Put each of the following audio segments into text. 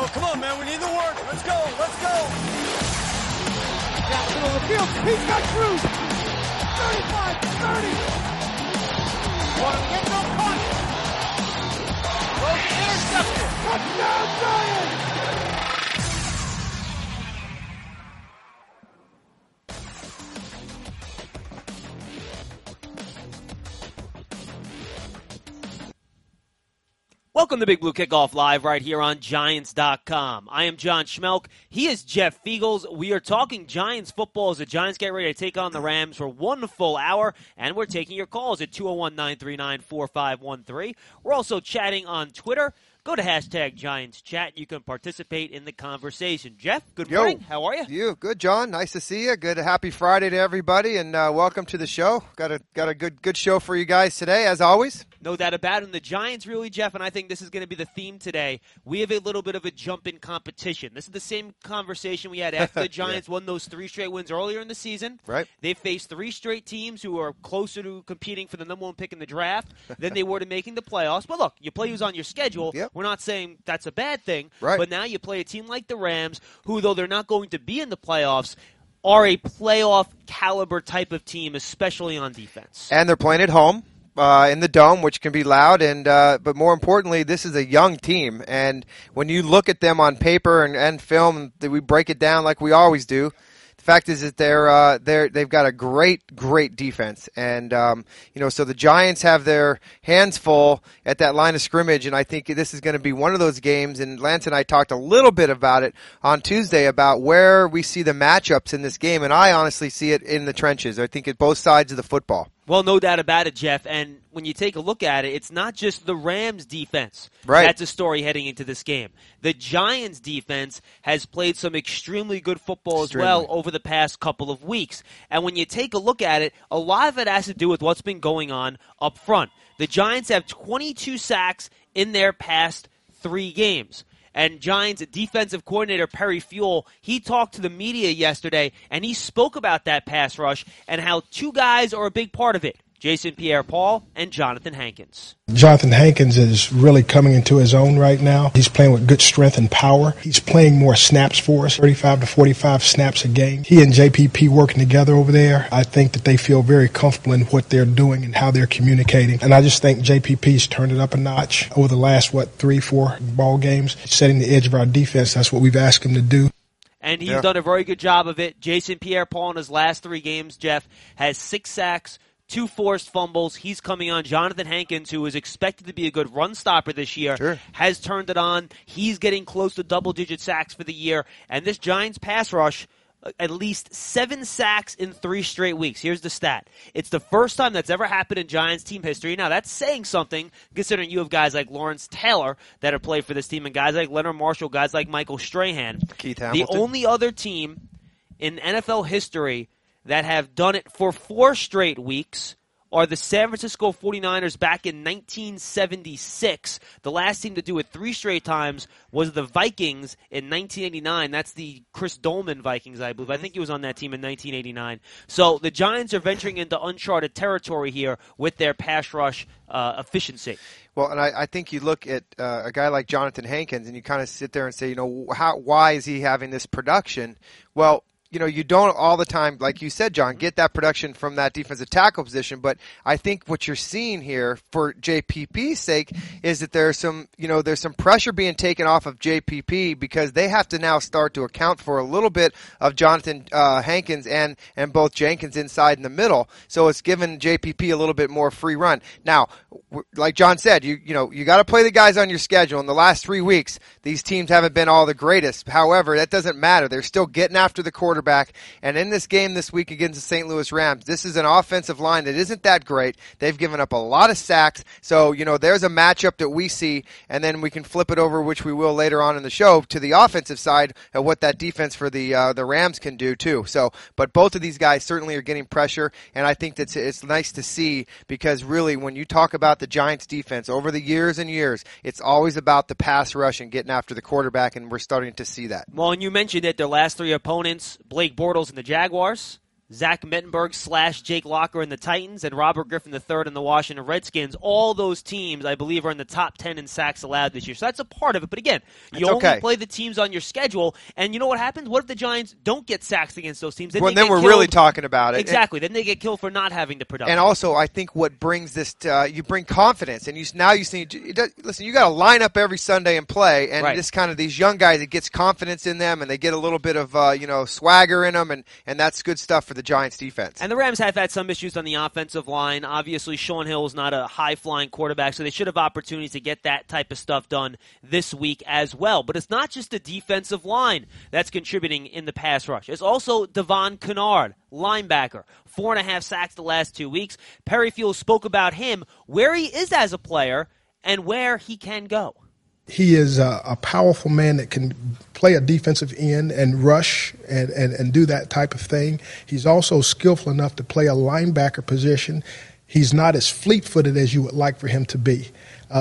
Come on, man. We need the work. Let's go. Let's go. Down the middle of the field. He's got Cruz. 35, 30. One of the end zone caught. Throws intercepted. Touchdown, Giants. Welcome to Big Blue Kickoff Live right here on Giants.com. I am John Schmelk. He is Jeff Feagles. We are talking Giants football as the Giants get ready to take on the Rams for 1 full hour, and we're taking your calls at 201-939-4513. We're also chatting on Twitter. Go to hashtag Giants Chat. You can participate in the conversation. Jeff, good morning. How are you? Good, John. Nice to see you. Good, happy Friday to everybody, and welcome to the show. Got a good show for you guys today, as always. No doubt about it. And the Giants really, Jeff, and I think this is going to be the theme today. We have a little bit of a jump in competition. This is the same conversation we had after the Giants won those 3 straight wins earlier in the season. Right. They faced 3 straight teams who are closer to competing for the number 1 pick in the draft than they were to making the playoffs. But look, you play who's on your schedule. Yep. We're not saying that's a bad thing. Right. But now you play a team like the Rams, who, though they're not going to be in the playoffs, are a playoff caliber type of team, especially on defense. And they're playing at home. In the Dome, which can be loud, and but more importantly, this is a young team. And when you look at them on paper and film, we break it down like we always do. The fact is that they've got a great defense, and so the Giants have their hands full at that line of scrimmage, and I think this is going to be one of those games. And Lance and I talked a little bit about it on Tuesday about where we see the matchups in this game, and I honestly see it in the trenches. I think at both sides of the football. Well, no doubt about it, Jeff. And when you take a look at it, it's not just the Rams' defense. Right. That's a story heading into this game. The Giants' defense has played some extremely good football as well over the past couple of weeks. And when you take a look at it, a lot of it has to do with what's been going on up front. The Giants have 22 sacks in their past 3 games. And Giants defensive coordinator Perry Fewell, he talked to the media yesterday, and he spoke about that pass rush and how 2 guys are a big part of it, Jason Pierre-Paul and Jonathan Hankins. Jonathan Hankins is really coming into his own right now. He's playing with good strength and power. He's playing more snaps for us, 35 to 45 snaps a game. He and JPP working together over there. I think that they feel very comfortable in what they're doing and how they're communicating. And I just think JPP's turned it up a notch over the last, 3-4 ball games, setting the edge of our defense. That's what we've asked him to do. And he's done a very good job of it. Jason Pierre-Paul in his last 3 games, Jeff, has 6 sacks, 2 forced fumbles. He's coming on. Jonathan Hankins, who is expected to be a good run stopper this year, has turned it on. He's getting close to double-digit sacks for the year. And this Giants pass rush, at least 7 sacks in 3 straight weeks. Here's the stat. It's the first time that's ever happened in Giants team history. Now, that's saying something, considering you have guys like Lawrence Taylor that have played for this team and guys like Leonard Marshall, guys like Michael Strahan. Keith Hamilton. The only other team in NFL history that have done it for 4 straight weeks are the San Francisco 49ers back in 1976. The last team to do it 3 straight times was the Vikings in 1989. That's the Chris Dolman Vikings, I believe. I think he was on that team in 1989. So the Giants are venturing into uncharted territory here with their pass rush efficiency. Well, and I think you look at a guy like Jonathan Hankins and you kind of sit there and say, why is he having this production? Well, you don't all the time, like you said, John, get that production from that defensive tackle position. But I think what you're seeing here for JPP's sake is that there's some pressure being taken off of JPP because they have to now start to account for a little bit of Jonathan Hankins and both Jenkins inside in the middle. So it's given JPP a little bit more free run. Now, like John said, you got to play the guys on your schedule. In the last 3 weeks, these teams haven't been all the greatest. However, that doesn't matter. They're still getting after the quarterback. And in this game this week against the St. Louis Rams, this is an offensive line that isn't that great. They've given up a lot of sacks. So, there's a matchup that we see, and then we can flip it over, which we will later on in the show, to the offensive side of what that defense for the Rams can do too. So, but both of these guys certainly are getting pressure, and I think that it's nice to see because really when you talk about the Giants defense over the years and years, it's always about the pass rush and getting after the quarterback, and we're starting to see that. Well, and you mentioned that their last 3 opponents, Blake Bortles and the Jaguars, Zach Mettenberg / Jake Locker in the Titans, and Robert Griffin III in the Washington Redskins. All those teams, I believe, are in the top 10 in sacks allowed this year. So that's a part of it. But again, you only play the teams on your schedule, and you know what happens? What if the Giants don't get sacks against those teams? Then we're really talking about it. Exactly. Then they get killed for not having the production. And also, I think what brings this, you bring confidence, and you see, listen, you got to line up every Sunday and play, and this kind of these young guys, it gets confidence in them, and they get a little bit of swagger in them, and that's good stuff for the Giants defense. And the Rams have had some issues on the offensive line. Obviously, Sean Hill is not a high-flying quarterback, so they should have opportunities to get that type of stuff done this week as well. But it's not just the defensive line that's contributing in the pass rush. It's also Devon Kennard, linebacker, 4.5 sacks the last 2 weeks. Perry Field spoke about him, where he is as a player, and where he can go. He is a powerful man that can play a defensive end and rush and do that type of thing. He's also skillful enough to play a linebacker position. He's not as fleet-footed as you would like for him to be.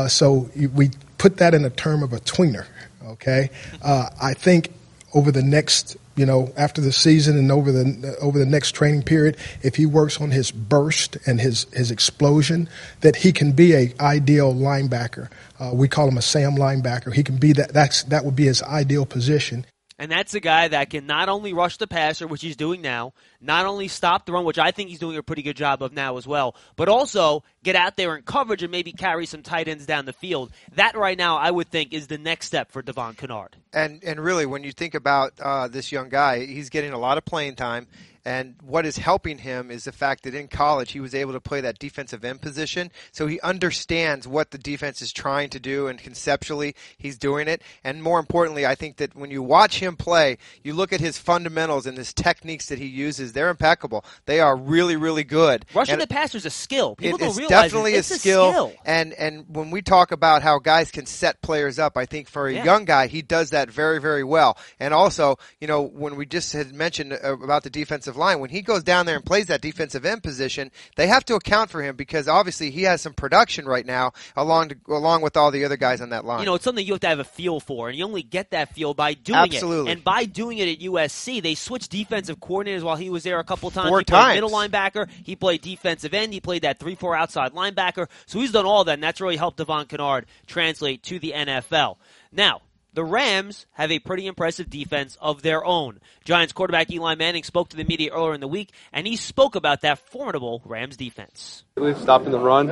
So we put that in a term of a tweener, okay? I think over the next, after the season and over the next training period, if he works on his burst and his explosion, that he can be an ideal linebacker. We call him a Sam linebacker. He can be that. That would be his ideal position. And that's a guy that can not only rush the passer, which he's doing now, not only stop the run, which I think he's doing a pretty good job of now as well, but also get out there in coverage and maybe carry some tight ends down the field. That right now, I would think, is the next step for Devon Kennard. And really, when you think about this young guy, he's getting a lot of playing time. And what is helping him is the fact that in college he was able to play that defensive end position. So he understands what the defense is trying to do, and conceptually he's doing it. And more importantly, I think that when you watch him play, you look at his fundamentals and his techniques that he uses, they're impeccable. They are really, really good. Rushing the passer is a skill. People don't realize definitely it's a skill. And when we talk about how guys can set players up, I think for a young guy, he does that very, very well. And also, when we just had mentioned about the defensive line, when he goes down there and plays that defensive end position, they have to account for him because obviously he has some production right now along with all the other guys on that line. It's something you have to have a feel for, and you only get that feel by doing it. And by doing it at USC, they switched defensive coordinators while he was there a couple times. He played middle linebacker, he played defensive end, he played that 3-4 outside linebacker. So he's done all that, and that's really helped Devon Kennard translate to the NFL. Now, the Rams have a pretty impressive defense of their own. Giants quarterback Eli Manning spoke to the media earlier in the week, and he spoke about that formidable Rams defense. Stopping the run,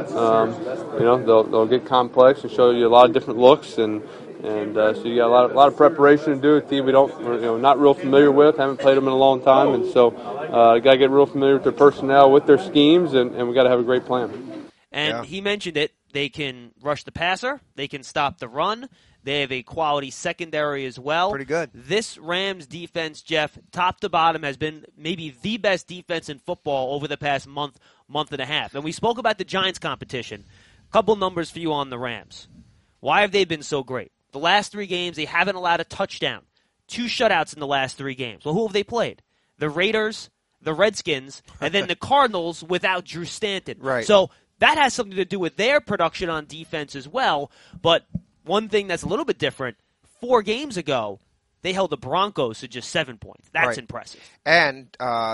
they'll get complex and show you a lot of different looks, and so you got a lot of preparation to do. A team we're not real familiar with, haven't played them in a long time, and so got to get real familiar with their personnel, with their schemes, and we got to have a great plan. And he mentioned it. They can rush the passer. They can stop the run. They have a quality secondary as well. Pretty good. This Rams defense, Jeff, top to bottom, has been maybe the best defense in football over the past month and a half. And we spoke about the Giants competition. A couple numbers for you on the Rams. Why have they been so great? The last 3 games, they haven't allowed a touchdown. 2 shutouts in the last 3 games. Well, who have they played? The Raiders, the Redskins, and then the Cardinals without Drew Stanton. Right. So that has something to do with their production on defense as well. But one thing that's a little bit different, 4 games ago, they held the Broncos to just 7 points. That's impressive. And,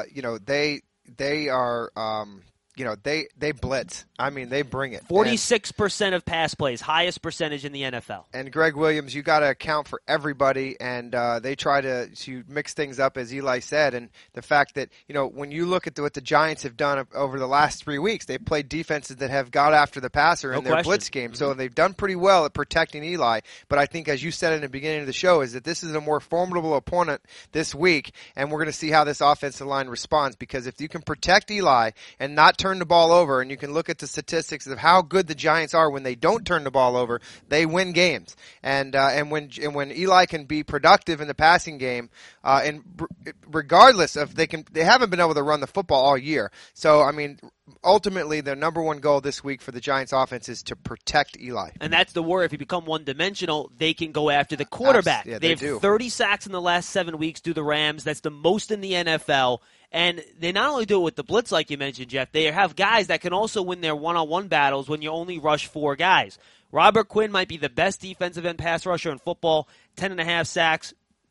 they are, they blitz. I mean, they bring it. 46% of pass plays, highest percentage in the NFL. And Greg Williams, you got to account for everybody, and they try to mix things up, as Eli said. And the fact that, when you look at what the Giants have done over the last 3 weeks, they've played defenses that have got after the passer in their blitz game. Mm-hmm. So they've done pretty well at protecting Eli. But I think, as you said in the beginning of the show, is that this is a more formidable opponent this week, and we're going to see how this offensive line responds. Because if you can protect Eli and not turn the ball over, and you can look at the statistics of how good the Giants are when they don't turn the ball over, they win games. And when Eli can be productive in the passing game, and regardless of they haven't been able to run the football all year. So I mean, ultimately, their number one goal this week for the Giants offense is to protect Eli. And that's the worry. If you become one-dimensional, they can go after the quarterback. Yeah, they have 30 sacks in the last 7 weeks through the Rams. That's the most in the NFL. And they not only do it with the blitz, like you mentioned, Jeff, they have guys that can also win their one-on-one battles when you only rush 4 guys. Robert Quinn might be the best defensive end pass rusher in football, 10.5 sacks,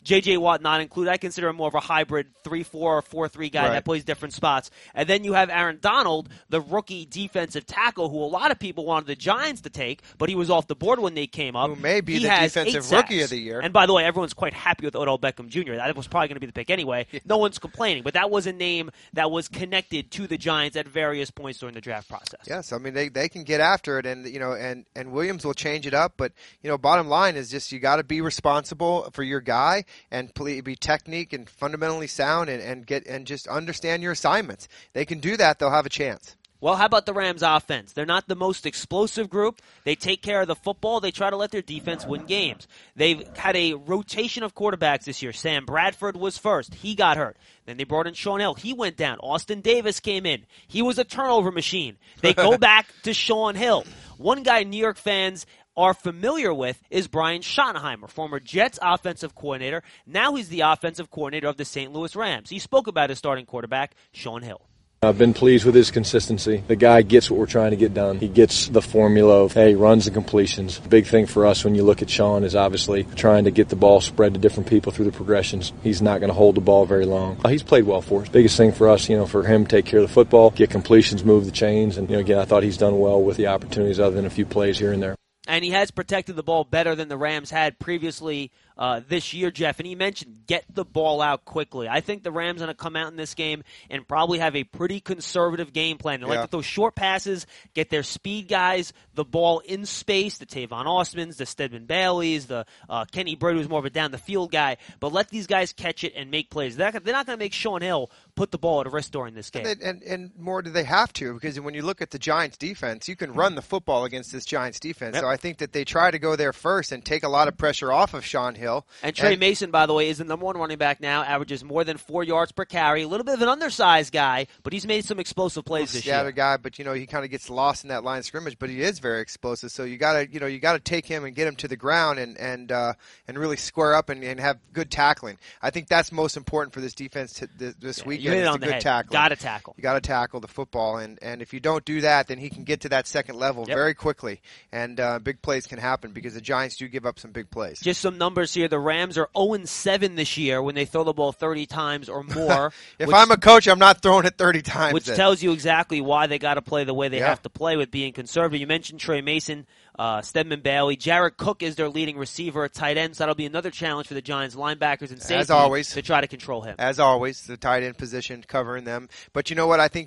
J.J. Watt not included. I consider him more of a hybrid 3-4 or 4-3 guy that plays different spots. And then you have Aaron Donald, the rookie defensive tackle, who a lot of people wanted the Giants to take, but he was off the board when they came up. Who may be He the has defensive 8 rookie sacks. of the year. And by the way, everyone's quite happy with Odell Beckham Jr. That was probably going to be the pick anyway. No one's complaining. But that was a name that was connected to the Giants at various points during the draft process. Yes, I mean they can get after it, and and Williams will change it up. But bottom line is just you got to be responsible for your guy and be technique and fundamentally sound, and just understand your assignments. They can do that; they'll have a chance. Well, how about the Rams offense? They're not the most explosive group. They take care of the football. They try to let their defense win games. They've had a rotation of quarterbacks this year. Sam Bradford was first. He got hurt. Then they brought in Shaun Hill. He went down. Austin Davis came in. He was a turnover machine. They go back to Shaun Hill. One guy New York fans are familiar with is Brian Schottenheimer, former Jets offensive coordinator. Now he's the offensive coordinator of the St. Louis Rams. He spoke about his starting quarterback, Shaun Hill. I've been pleased with his consistency. The guy gets what we're trying to get done. He gets the formula of, runs and completions. Big thing for us when you look at Shaun is obviously trying to get the ball spread to different people through the progressions. He's not going to hold the ball very long. He's played well for us. Biggest thing for us, for him to take care of the football, get completions, move the chains, and, again, I thought he's done well with the opportunities other than a few plays here and there. And he has protected the ball better than the Rams had previously this year, Jeff. And he mentioned get the ball out quickly. I think the Rams are going to come out in this game and probably have a pretty conservative game plan. They like to throw short passes, get their speed guys the ball in space, the Tavon Osmans, the Stedman Baileys, the Kenny Britt, who's more of a down-the-field guy. But let these guys catch it and make plays. They're not going to make Shaun Hill put the ball at risk during this game. And more do they have to, because when you look at the Giants' defense, you can run the football against this Giants' defense. Yep. So I think that they try to go there first and take a lot of pressure off of Shaun Hill. And Trey Mason, by the way, is the number one running back now, averages more than 4 yards per carry. A little bit of an undersized guy, but he's made some explosive plays this year. Scattered guy, but he kind of gets lost in that line of scrimmage, but he is very explosive. So you got to take him and get him to the ground and really square up and have good tackling. I think that's most important for this defense this weekend. You hit it on the the good head. tackling. Got to tackle. You got to tackle the football, and if you don't do that, then he can get to that second level very quickly, and big plays can happen because the Giants do give up some big plays. Just some numbers here. The Rams are 0-7 this year when they throw the ball 30 times or more. If I'm a coach, I'm not throwing it 30 times. Which tells you exactly why they got to play the way they have to play with being conservative. You mentioned Trey Mason, Stedman Bailey. Jared Cook is their leading receiver at tight end, so that'll be another challenge for the Giants linebackers and safety as always, to try to control him. As always, the tight end position covering them. But you know what? I think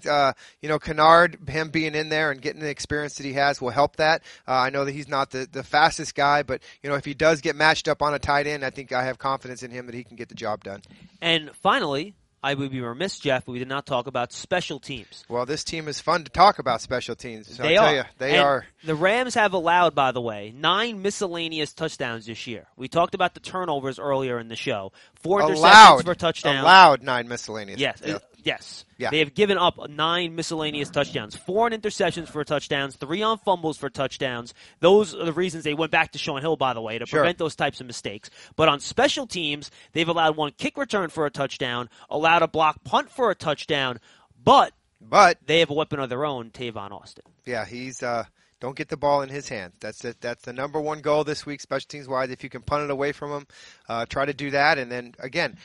Kennard, him being in there and getting the experience that he has will help that. I know that he's not the fastest guy, but if he does get matched up on a tight end, I think I have confidence in him that he can get the job done. And finally, I would be remiss, Jeff, if we did not talk about special teams. Well, this team is fun to talk about special teams. So They I'll are. tell you, they And are. The Rams have allowed, by the way, 9 miscellaneous touchdowns this year. We talked about the turnovers earlier in the show. 4 interceptions for touchdowns. Allowed 9 miscellaneous. Yes. Yeah. Yes. Yeah. They have given up 9 miscellaneous touchdowns, 4 on interceptions for touchdowns, 3 on fumbles for touchdowns. Those are the reasons they went back to Shaun Hill, by the way, to prevent those types of mistakes. But on special teams, they've allowed 1 kick return for a touchdown, allowed a block punt for a touchdown, but they have a weapon of their own, Tavon Austin. Yeah, he's don't get the ball in his hands. That's it. That's the number one goal this week, special teams wise. If you can punt it away from him, try to do that. And then again,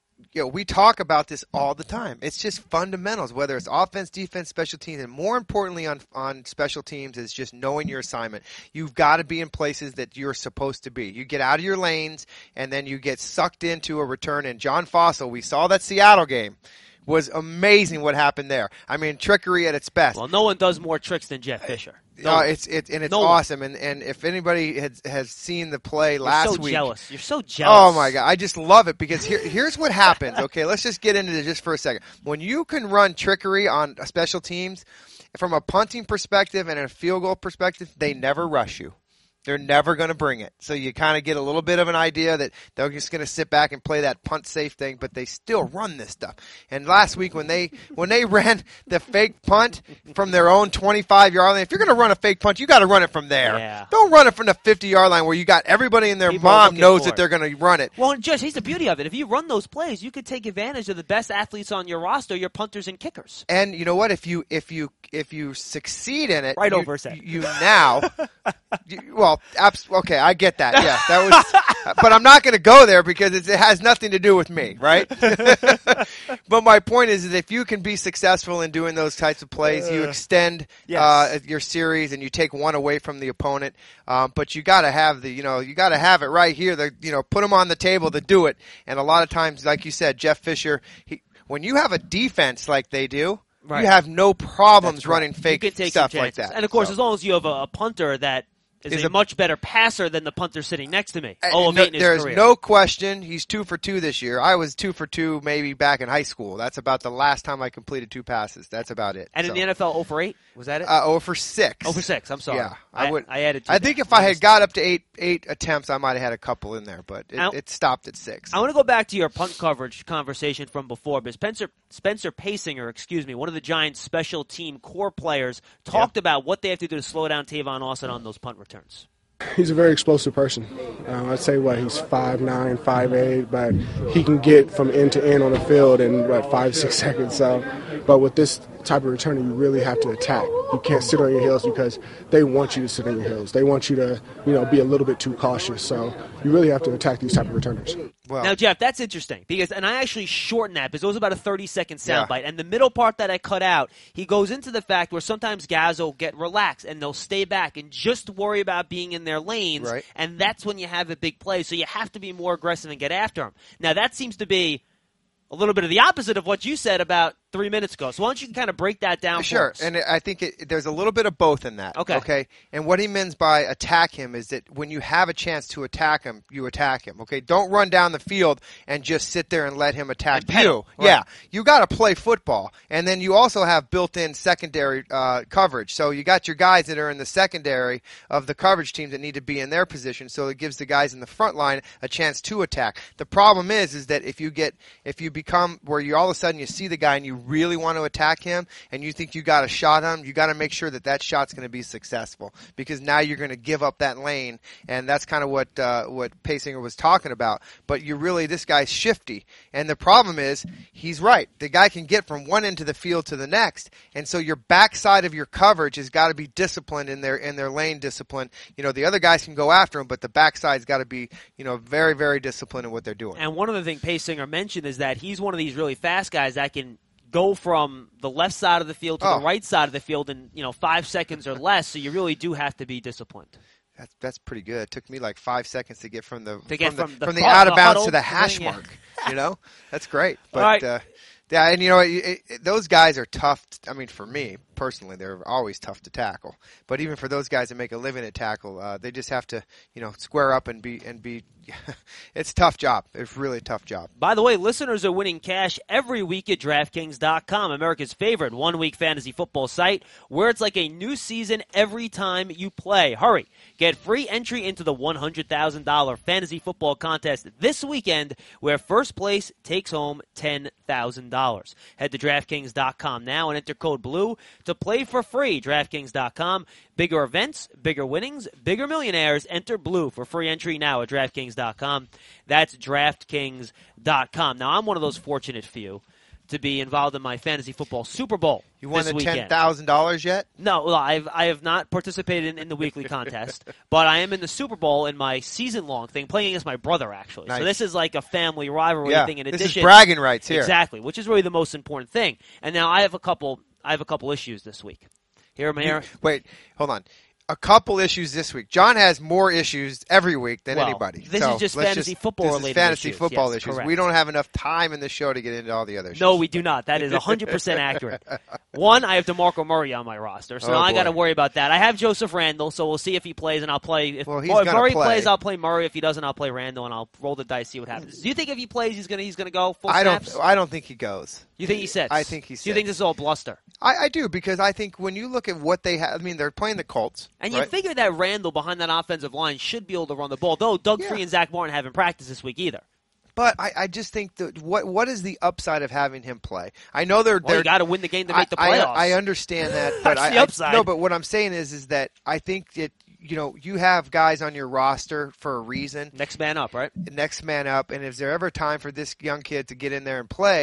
we talk about this all the time. It's just fundamentals, whether it's offense, defense, special teams, and more importantly on special teams is just knowing your assignment. You've got to be in places that you're supposed to be. You get out of your lanes, and then you get sucked into a return. And John Fossil, we saw that Seattle game. Was amazing what happened there. I mean, trickery at its best. Well, no one does more tricks than Jeff Fisher. It's awesome. And if anybody has seen the play last week, jealous. You're so jealous. Oh my God, I just love it because here's what happens. Okay, let's just get into it just for a second. When you can run trickery on special teams, from a punting perspective and a field goal perspective, they never rush you. They're never going to bring it. So you kind of get a little bit of an idea that they're just going to sit back and play that punt safe thing, but they still run this stuff. And last week when they ran the fake punt from their own 25-yard line, if you're going to run a fake punt, you got to run it from there. Yeah. Don't run it from the 50-yard line where you got everybody and their mom knows that they're going to run it. Well, Judge, here's the beauty of it. If you run those plays, you could take advantage of the best athletes on your roster, your punters and kickers. And you know what? If you succeed in it, over set. You now Well, okay, I get that. Yeah, that was, but I'm not going to go there because it has nothing to do with me, right? But my point is that if you can be successful in doing those types of plays, you extend your series and you take one away from the opponent. But you got to have you got to have it right here. Put them on the table to do it. And a lot of times, like you said, Jeff Fisher, when you have a defense like they do. Right. You have no problems running fake stuff like that. And, of course, as long as you have a punter that is a much better passer than the punter sitting next to me. There's no question he's 2 for 2 this year. I was 2 for 2 maybe back in high school. That's about the last time I completed 2 passes. That's about it. And in the NFL, 0 for 8? Was that it? 0 for 6. 0 for 6. I'm sorry. Yeah, I added 2. I think if I had got up to eight attempts, I might have had a couple in there, but it stopped at 6. I want to go back to your punt coverage conversation from before, but Spencer Pasinger, one of the Giants' special team core players, talked about what they have to do to slow down Tavon Austin on those punt returns. He's a very explosive person. I'd say, he's 5'9", 5'8", but he can get from end to end on the field in, 5-6 seconds. So, but with this type of returner, you really have to attack. You can't sit on your heels because they want you to sit on your heels. They want you to, be a little bit too cautious. So you really have to attack these type of returners. Well, now, Jeff, that's interesting and I actually shortened that because it was about a 30-second soundbite. And the middle part that I cut out, he goes into the fact where sometimes guys will get relaxed and they'll stay back and just worry about being in their lanes. Right. And that's when you have a big play. So you have to be more aggressive and get after him. Now, that seems to be a little bit of the opposite of what you said about 3 minutes ago. So why don't you kind of break that down for us? And I think there's a little bit of both in that. Okay. And what he means by attack him is that when you have a chance to attack him, you attack him. Okay. Don't run down the field and just sit there and let him attack you. Right. Yeah. You got to play football. And then you also have built-in secondary coverage. So you got your guys that are in the secondary of the coverage team that need to be in their position. So it gives the guys in the front line a chance to attack. The problem is that if you become where you all of a sudden you see the guy and you really want to attack him and you think you got a shot on him, you got to make sure that shot's going to be successful because now you're going to give up that lane, and that's kind of what Pasinger was talking about. But this guy's shifty, and the problem is he's right. The guy can get from one end of the field to the next, and so your backside of your coverage has got to be disciplined in their lane discipline. The other guys can go after him, but the backside's got to be very, very disciplined in what they're doing. And one of the things Pasinger mentioned is that he's one of these really fast guys that can go from the left side of the field to the right side of the field in 5 seconds or less. So you really do have to be disciplined. That's pretty good. It took me like 5 seconds to get from the out of bounds to the hash mark. That's great. But right. and those guys are tough. I mean, for me personally, they're always tough to tackle. But even for those guys that make a living at tackle, they just have to square up and be. It's a tough job. It's really a tough job. By the way, listeners are winning cash every week at DraftKings.com, America's favorite one-week fantasy football site, where it's like a new season every time you play. Hurry. Get free entry into the $100,000 fantasy football contest this weekend, where first place takes home $10,000. Head to DraftKings.com now and enter code BLUE to play for free. DraftKings.com. Bigger events, bigger winnings, bigger millionaires. Enter BLUE for free entry now at DraftKings.com. That's DraftKings.com. Now, I'm one of those fortunate few to be involved in my fantasy football Super Bowl. You won the weekend. $10,000 yet? No, well, I have not participated in the weekly contest, but I am in the Super Bowl in my season-long thing, playing against my brother, actually. Nice. So this is like a family rivalry thing in addition. This is bragging rights here. Exactly, which is really the most important thing. And now I have a couple issues this week. Wait, hold on. A couple issues this week. John has more issues every week than anybody. This is just fantasy football-related fantasy issues. football issues. Correct. We don't have enough time in the show to get into all the other issues. No, we do not. That is 100% accurate. One, I have DeMarco Murray on my roster, so now I got to worry about that. I have Joseph Randle, so we'll see if he plays, and I'll play. If Murray plays, I'll play Murray. If he doesn't, I'll play Randle, and I'll roll the dice, see what happens. Do you think if he plays, he's gonna go full snaps? I don't think he goes. You think he sits? I think he sits. Do you think this is all bluster? I do, because I think when you look at what they have, I mean, they're playing the Colts. And you figure that Randle behind that offensive line should be able to run the ball, though Doug Free and Zach Martin haven't practiced this week either. But I just think that what is the upside of having him play? I know they're you got to win the game to make the playoffs. I understand that, but That's the upside. No, but what I'm saying is that I think that you have guys on your roster for a reason. Next man up, right? Next man up, and is there ever time for this young kid to get in there and play?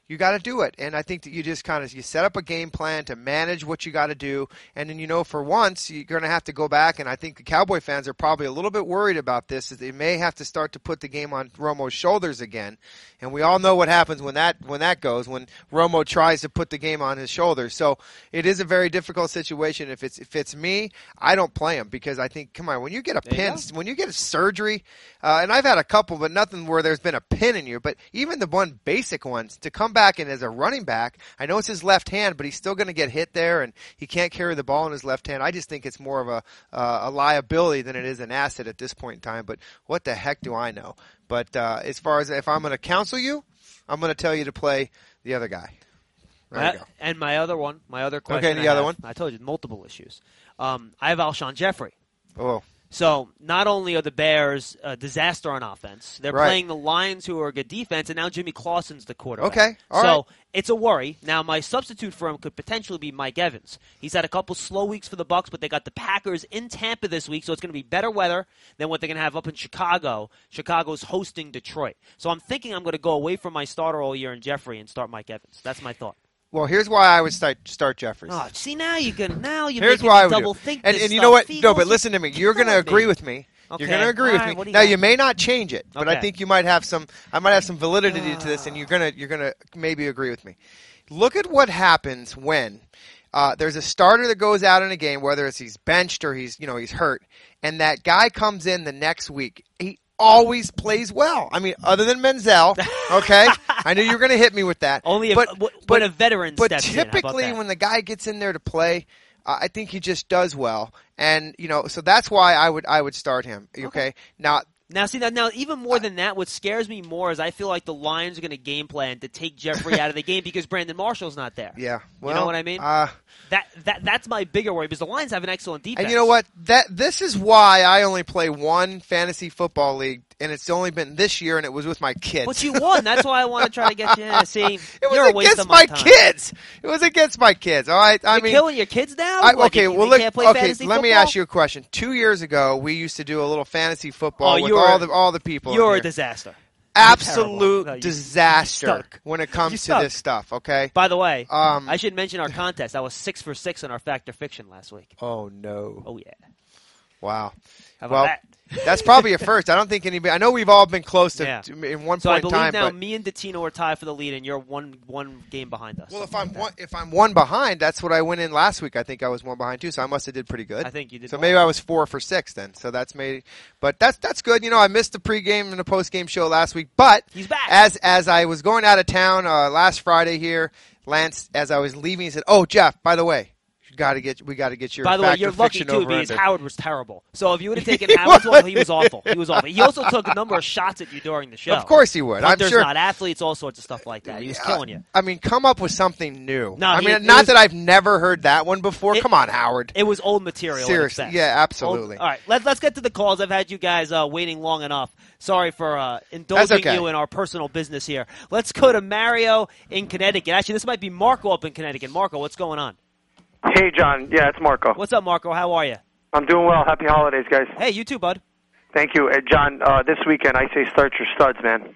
you got to do it. And I think that you just kind of you set up a game plan to manage what you got to do, and then for once you're going to have to go back. And I think the Cowboy fans are probably a little bit worried about this. Is they may have to start to put the game on Romo's shoulders again, and we all know what happens when that goes when Romo tries to put the game on his shoulders. So it is a very difficult situation. If it's me, I don't play him because I think, come on, when you get a pin, when you get a surgery, and I've had a couple, but nothing where there's been a pin in you. But even the one basic ones to come back in as a running back, I know it's his left hand, but he's still going to get hit there, and he can't carry the ball in his left hand. I just think it's more of a liability than it is an asset at this point in time. But what the heck do I know? But as far as if I'm going to counsel you, I'm going to tell you to play the other guy. There you go. And my other question. Okay, the other one. I told you multiple issues. I have Alshon Jeffrey. Oh. So not only are the Bears a disaster on offense, they're playing the Lions, who are a good defense, and now Jimmy Clausen's the quarterback. Okay, all right. So it's a worry. Now my substitute for him could potentially be Mike Evans. He's had a couple slow weeks for the Bucs, but they got the Packers in Tampa this week, so it's going to be better weather than what they're going to have up in Chicago. Chicago's hosting Detroit. So I'm thinking I'm going to go away from my starter all year in Jeffrey and start Mike Evans. That's my thought. Well, here's why I would start Jeffries. Oh, see, now you here's why I would double think and this you know what? stuff. No, but listen to me. You're going to agree with me. Okay. You're going to agree with me. Now you may not change it, but I think you might have some. I might have some validity to this, and you're gonna maybe agree with me. Look at what happens when there's a starter that goes out in a game, whether it's he's benched or he's hurt, and that guy comes in the next week. He always plays well. I mean, other than Menzel, okay? I knew you were going to hit me with that. Only when a veteran steps in. But typically when the guy gets in there to play, I think he just does well. And, so that's why I would start him, okay? Now, even more than that, what scares me more is I feel like the Lions are going to game plan to take Jeffrey out of the game because Brandon Marshall's not there. Yeah. Well, you know what I mean? That's my bigger worry because the Lions have an excellent defense. And you know what? This is why I only play one fantasy football league, and it's only been this year, and it was with my kids. But you won. That's why I want to try to get you in. See, it was against my kids. It was against my kids. All right. You're killing your kids now? Okay. Let me ask you a question. 2 years ago, we used to do a little fantasy football with all the people. You're a disaster. Absolute disaster when it comes to this stuff, okay? By the way, I should mention our contest. I was 6 for 6 on our Fact or Fiction last week. Oh, no. Oh, yeah. Wow. How about that? That's probably a first. I don't think anybody – I know we've all been close to in one so point in time. So I believe now me and Dottino are tied for the lead, and you're one game behind us. Well, if I'm one behind, that's what I went in last week. I think I was one behind too, so I must have did pretty good. I think you did. So maybe I was 4 for 6 then. So that's maybe – but that's good. I missed the pregame and the postgame show last week. But he's back. As I was going out of town last Friday here, Lance, as I was leaving, he said, "Oh, Jeff, by the way, we got to get your." By the way, you're lucky too because Howard was terrible. So if you would have taken Howard's one, he was awful. He was awful. He also took a number of shots at you during the show. Of course he would. Hunters, I'm sure. Not athletes, all sorts of stuff like that. He was killing you. I mean, come up with something new. No, not that I've never heard that one before. Come on, Howard. It was old material. Seriously, yeah, absolutely. All right, let's get to the calls. I've had you guys waiting long enough. Sorry for indulging you in our personal business here. Let's go to Mario in Connecticut. Actually, this might be Marco up in Connecticut. Marco, what's going on? Hey, John. Yeah, it's Marco. What's up, Marco? How are you? I'm doing well. Happy holidays, guys. Hey, you too, bud. Thank you. John, this weekend I say start your studs, man.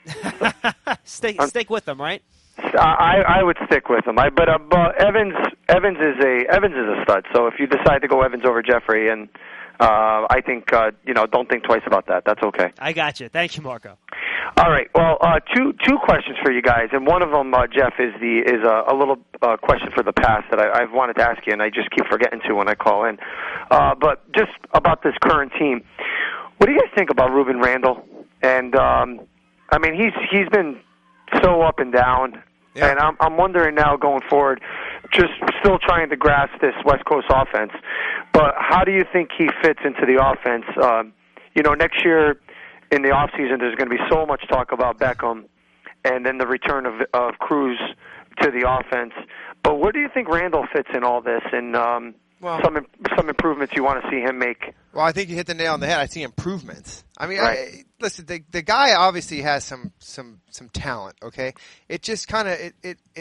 Stick with them, right? I would stick with them. But Evans is a stud. So if you decide to go Evans over Jeffrey, and I think don't think twice about that. That's okay. I got you. Thank you, Marco. All right. Well, two questions for you guys, and one of them, Jeff, is a little question for the past that I've wanted to ask you, and I just keep forgetting to when I call in. But just about this current team, what do you guys think about Ruben Randall? And I mean, he's been so up and down, and I'm wondering now going forward, just still trying to grasp this West Coast offense. But how do you think he fits into the offense? Next year in the offseason, there's going to be so much talk about Beckham and then the return of Cruz to the offense. But where do you think Randall fits in all this, and some improvements you want to see him make? Well, I think you hit the nail on the head. I see improvements. I mean, listen, the guy obviously has some talent. Okay, it just kind of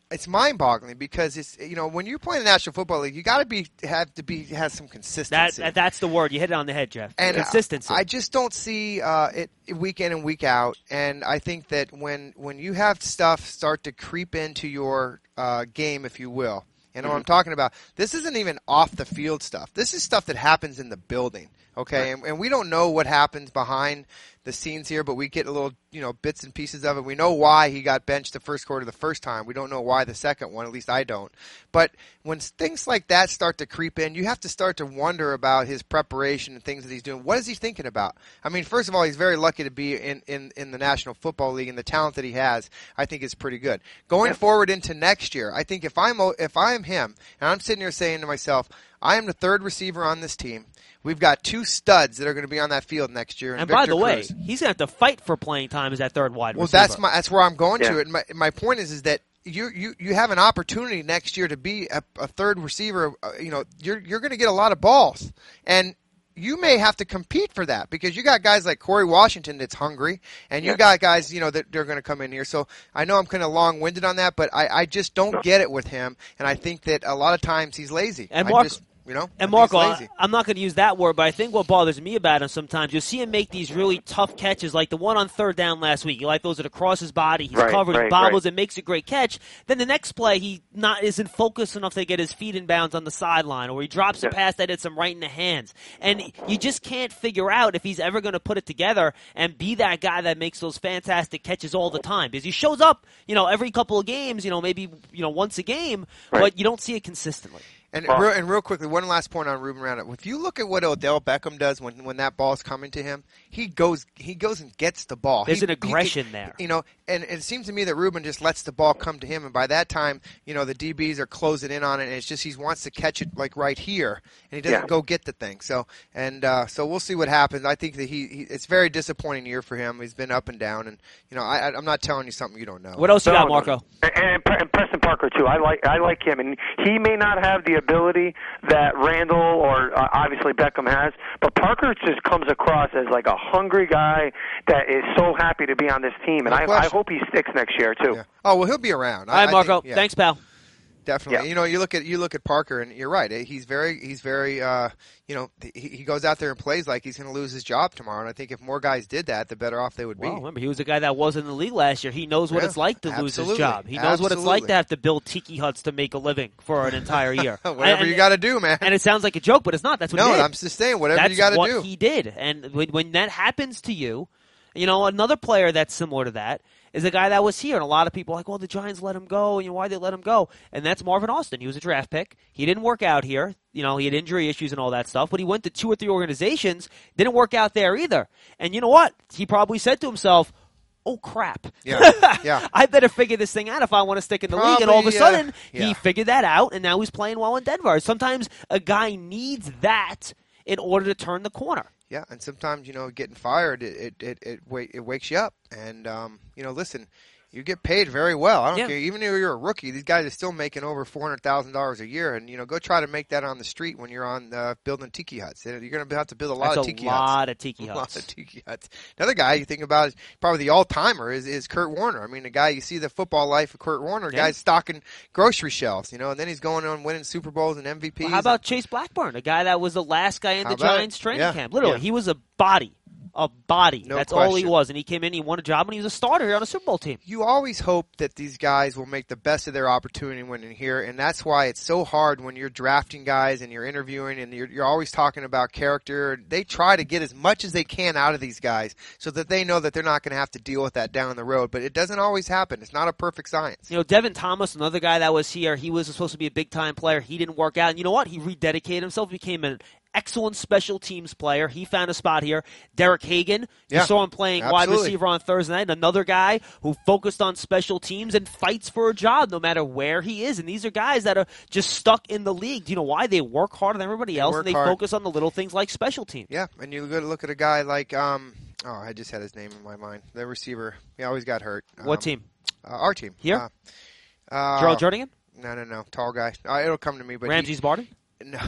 it's mind-boggling because it's when you're playing the National Football League, you got to have some consistency. That's the word. You hit it on the head, Jeff. And consistency. I just don't see it week in and week out. And I think that when you have stuff start to creep into your game, if you will, and what I'm talking about, this isn't even off the field stuff. This is stuff that happens in the building. Okay, and we don't know what happens behind the scenes here, but we get a little, bits and pieces of it. We know why he got benched the first quarter the first time. We don't know why the second one, at least I don't. But when things like that start to creep in, you have to start to wonder about his preparation and things that he's doing. What is he thinking about? I mean, first of all, he's very lucky to be in the National Football League, and the talent that he has, I think, is pretty good. Going forward into next year, I think if I'm him, and I'm sitting here saying to myself, I am the third receiver on this team. We've got 2 studs that are going to be on that field next year. And by the way, he's going to have to fight for playing time as that third wide receiver. Well, that's where I'm going to. And my point is that you have an opportunity next year to be a third receiver. You're going to get a lot of balls, and you may have to compete for that because you got guys like Corey Washington that's hungry, and you got guys that they're going to come in here. So I know I'm kind of long-winded on that, but I just don't get it with him, and I think that a lot of times he's lazy. And Mark, and Marco, I'm not going to use that word, but I think what bothers me about him sometimes, you'll see him make these really tough catches, like the one on third down last week. You like those that across his body, he's covered, he bobbles, and makes a great catch. Then the next play, he isn't focused enough to get his feet in bounds on the sideline, or he drops a pass that hits him right in the hands. And you just can't figure out if he's ever going to put it together and be that guy that makes those fantastic catches all the time. Because he shows up, every couple of games, maybe once a game, but you don't see it consistently. And real quickly, one last point on Ruben Randall. If you look at what Odell Beckham does when that ball's coming to him, he goes and gets the ball. There's an aggression there. And it seems to me that Ruben just lets the ball come to him, and by that time, the DBs are closing in on it, and it's just he wants to catch it like right here, and he doesn't go get the thing. So we'll see what happens. I think that it's a very disappointing year for him. He's been up and down, and I'm not telling you something you don't know. What else you got, Marco? And Preston Parker too. I like him, and he may not have the ability that Randall or obviously Beckham has, but Parker just comes across as like a hungry guy that is so happy to be on this team, and I hope he sticks next year too. Yeah. Oh well, he'll be around. All right, Marco. Thanks, pal. Definitely. Yeah. You look at Parker, and you're right. He's very he goes out there and plays like he's going to lose his job tomorrow. And I think if more guys did that, the better off they would be. Well, remember, he was a guy that was in the league last year. He knows what it's like to lose his job. He knows what it's like to have to build tiki huts to make a living for an entire year. Whatever you got to do, man. And it sounds like a joke, but it's not. That's what he did. No, I'm just saying, whatever you got to do. That's what he did. And when that happens to you, another player that's similar to that is a guy that was here, and a lot of people are like, well, the Giants let him go, and why they let him go? And that's Marvin Austin. He was a draft pick. He didn't work out here. He had injury issues and all that stuff, but he went to 2 or 3 organizations, didn't work out there either. And you know what? He probably said to himself, oh, crap. Yeah. I better figure this thing out if I want to stick in the league. And all of a sudden, he figured that out, and now he's playing well in Denver. Sometimes a guy needs that in order to turn the corner. Yeah, and sometimes, getting fired, it wakes you up. And, listen, you get paid very well. I don't care. Even if you're a rookie, these guys are still making over $400,000 a year. And, go try to make that on the street when you're on building tiki huts. You're going to have to build a lot of tiki huts. A lot of tiki huts. Another guy you think about is probably the all-timer is Kurt Warner. I mean, the guy, you see the football life of Kurt Warner, guy's stocking grocery shelves, and then he's going on winning Super Bowls and MVPs. Well, how about Chase Blackburn, a guy that was the last guy in the Giants training camp? Literally, he was a body. No That's question. all he was. And he came in, he won a job, and he was a starter here on a Super Bowl team. You always hope that these guys will make the best of their opportunity when in here, and that's why it's so hard when you're drafting guys and you're interviewing and you're always talking about character. They try to get as much as they can out of these guys so that they know that they're not going to have to deal with that down the road. But it doesn't always happen. It's not a perfect science. Devin Thomas, another guy that was here, he was supposed to be a big-time player. He didn't work out. And you know what? He rededicated himself, became an excellent special teams player. He found a spot here. Derek Hagan, you saw him playing wide receiver on Thursday night. Another guy who focused on special teams and fights for a job no matter where he is. And these are guys that are just stuck in the league. Do you know why? They work harder than everybody else, and they focus on the little things like special teams. Yeah, and you look at a guy like, I just had his name in my mind. The receiver. He always got hurt. What team? Our team. Here? Gerald Jernigan? No. Tall guy. It'll come to me. But Ramses Barden? No,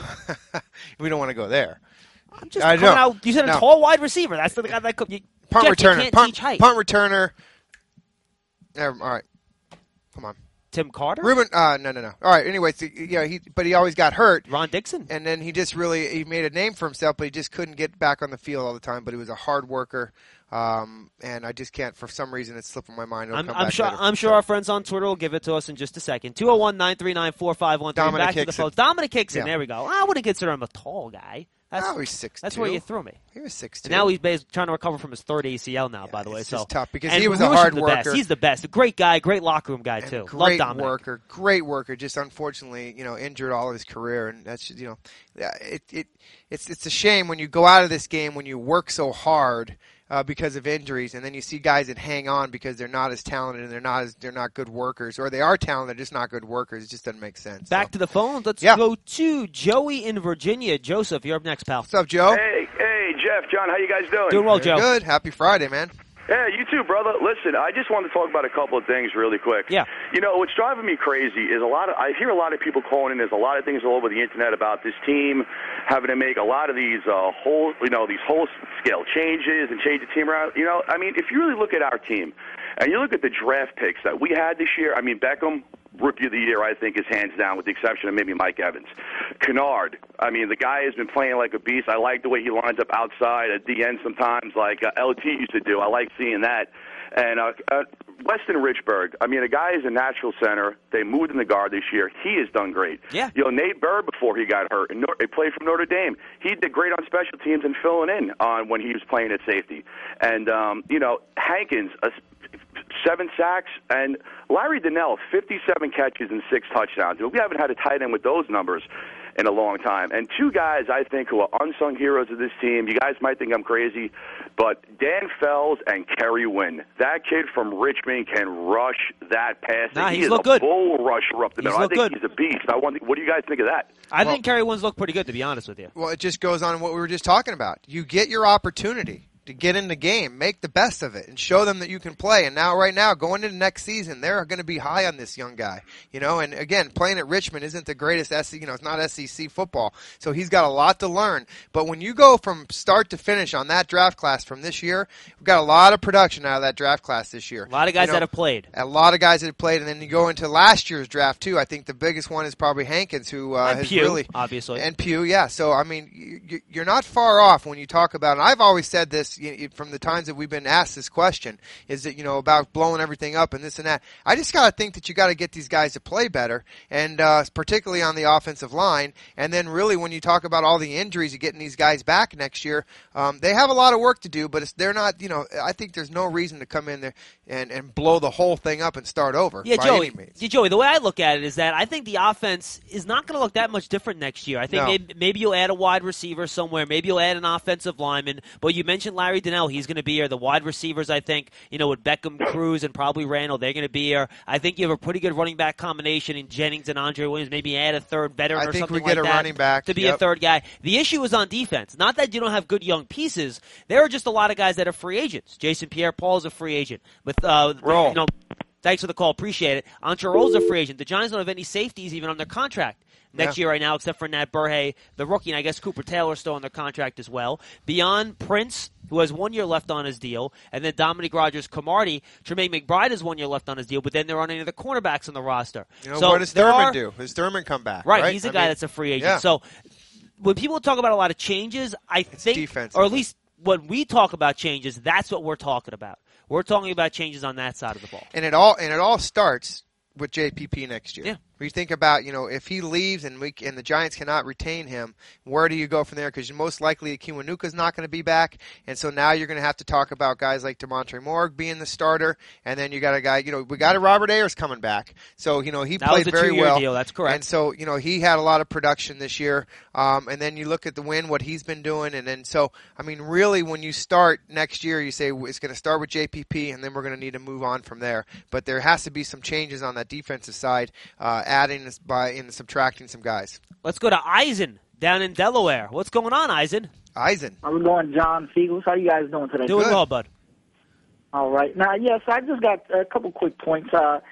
we don't want to go there. I'm just coming out. You said a tall wide receiver. That's the guy that could. Punt Jeff, returner. You can't teach height. Punt returner. All right. Come on. Tim Carter? No. All right. Anyway, so, but he always got hurt. Ron Dixon. And then he made a name for himself, but he just couldn't get back on the field all the time. But he was a hard worker. And I just can't, for some reason, it's slipping my mind. I'm sure our friends on Twitter will give it to us in just a second. 201-939-4513. Back to the phone. Dominic Hickson. There we go. I wouldn't consider him a tall guy. He's 6'2". That's where you threw me. He was 6'2". And now he's trying to recover from his third ACL now, by the way. It's so tough because he was a hard worker. He's the best. A great guy, great locker room guy, too. Love Dominic. Great worker. Just unfortunately, injured all of his career. And that's just, it's a shame when you go out of this game when you work so hard because of injuries, and then you see guys that hang on because they're not as talented and they're not good workers, or they are talented, just not good workers. It just doesn't make sense. Back to the phone. Let's go to Joey in Virginia. Joseph, you're up next, pal. What's up, Joe? Hey, Jeff, John, how you guys doing? Doing well, Joe. Good. Happy Friday, man. Yeah, you too, brother. Listen, I just want to talk about a couple of things really quick. Yeah. What's driving me crazy is I hear a lot of people calling in. There's a lot of things all over the internet about this team having to make a lot of these whole scale changes and change the team around. If you really look at our team and you look at the draft picks that we had this year, Beckham, Rookie of the Year, I think, is hands down, with the exception of maybe Mike Evans. Kennard, the guy has been playing like a beast. I like the way he lines up outside at the end sometimes, like LT used to do. I like seeing that. And Weston Richburg, a guy is a natural center. They moved him to guard this year. He has done great. Yeah. Nate Bird, before he got hurt, he played for Notre Dame. He did great on special teams and filling in on when he was playing at safety. And, Hankins, 7 sacks, and Larry Donnell, 57 catches and 6 touchdowns. We haven't had a tight end with those numbers in a long time. And 2 guys, I think, who are unsung heroes of this team. You guys might think I'm crazy, but Dan Fells and Kerry Wynn. That kid from Richmond can rush that pass. He's looked good. Bull rusher up the middle. I think he's a beast. What do you guys think of that? I think Kerry Wynn's looked pretty good, to be honest with you. Well, it just goes on what we were just talking about. You get your opportunity to get in the game, make the best of it, and show them that you can play. And right now, going into next season, they're going to be high on this young guy. And again, playing at Richmond isn't the greatest it's not SEC football, so he's got a lot to learn. But when you go from start to finish on that draft class from this year, we've got a lot of production out of that draft class this year. A lot of guys that have played. A lot of guys that have played, and then you go into last year's draft too. I think the biggest one is probably Hankins, who has Pugh, really obviously, and Pugh, yeah. So you're not far off when you talk about. And I've always said this from the times that we've been asked this question, is that about blowing everything up and this and that. I just got to think that you got to get these guys to play better, and particularly on the offensive line. And then really when you talk about all the injuries and getting these guys back next year, they have a lot of work to do. But they're not. I think there's no reason to come in there and blow the whole thing up and start over. Yeah, by Joey. Any means. Yeah, Joey. The way I look at it is that I think the offense is not going to look that much different next year. I think maybe you'll add a wide receiver somewhere. Maybe you'll add an offensive lineman. But you mentioned Larry Donnell. He's going to be here. The wide receivers, I think, with Beckham, Cruz, and probably Randall, they're going to be here. I think you have a pretty good running back combination in Jennings and Andre Williams. Maybe add a third veteran or something like that. I think we get a running back to be a third guy. The issue is on defense. Not that you don't have good young pieces. There are just a lot of guys that are free agents. Jason Pierre-Paul is a free agent. Thanks for the call. Appreciate it. Ancharo's a free agent. The Giants don't have any safeties even on their contract next year right now, except for Nat Burhay, the rookie, and I guess Cooper Taylor still on their contract as well. Beyond Prince, who has 1 year left on his deal, and then Dominique Rodgers-Cromartie, Tremaine McBride has 1 year left on his deal, but then there aren't any of the cornerbacks on the roster. What does Thurman do? Does Thurman come back? Right, he's a guy that's a free agent. Yeah. So when people talk about a lot of changes, I think, defense, or at least when we talk about changes, that's what we're talking about. We're talking about changes on that side of the ball. And it all starts with JPP next year. Yeah. When you think about, if he leaves and the Giants cannot retain him, where do you go from there? Because most likely Kiwanuka's not going to be back, and so now you're going to have to talk about guys like Demontre Morgue being the starter, and then you got a guy, we got a Robert Ayers coming back, so he played very well. Deal. That's correct. And so he had a lot of production this year, and then you look at the win, what he's been doing, and then really when you start next year, you say it's going to start with JPP, and then we're going to need to move on from there. But there has to be some changes on that defensive side. Adding and subtracting some guys. Let's go to Eisen down in Delaware. What's going on, Eisen? Eisen. How's it going, John Fiegels? How you guys doing today? Doing well, bud. All right. Now, yes, I just got a couple quick points.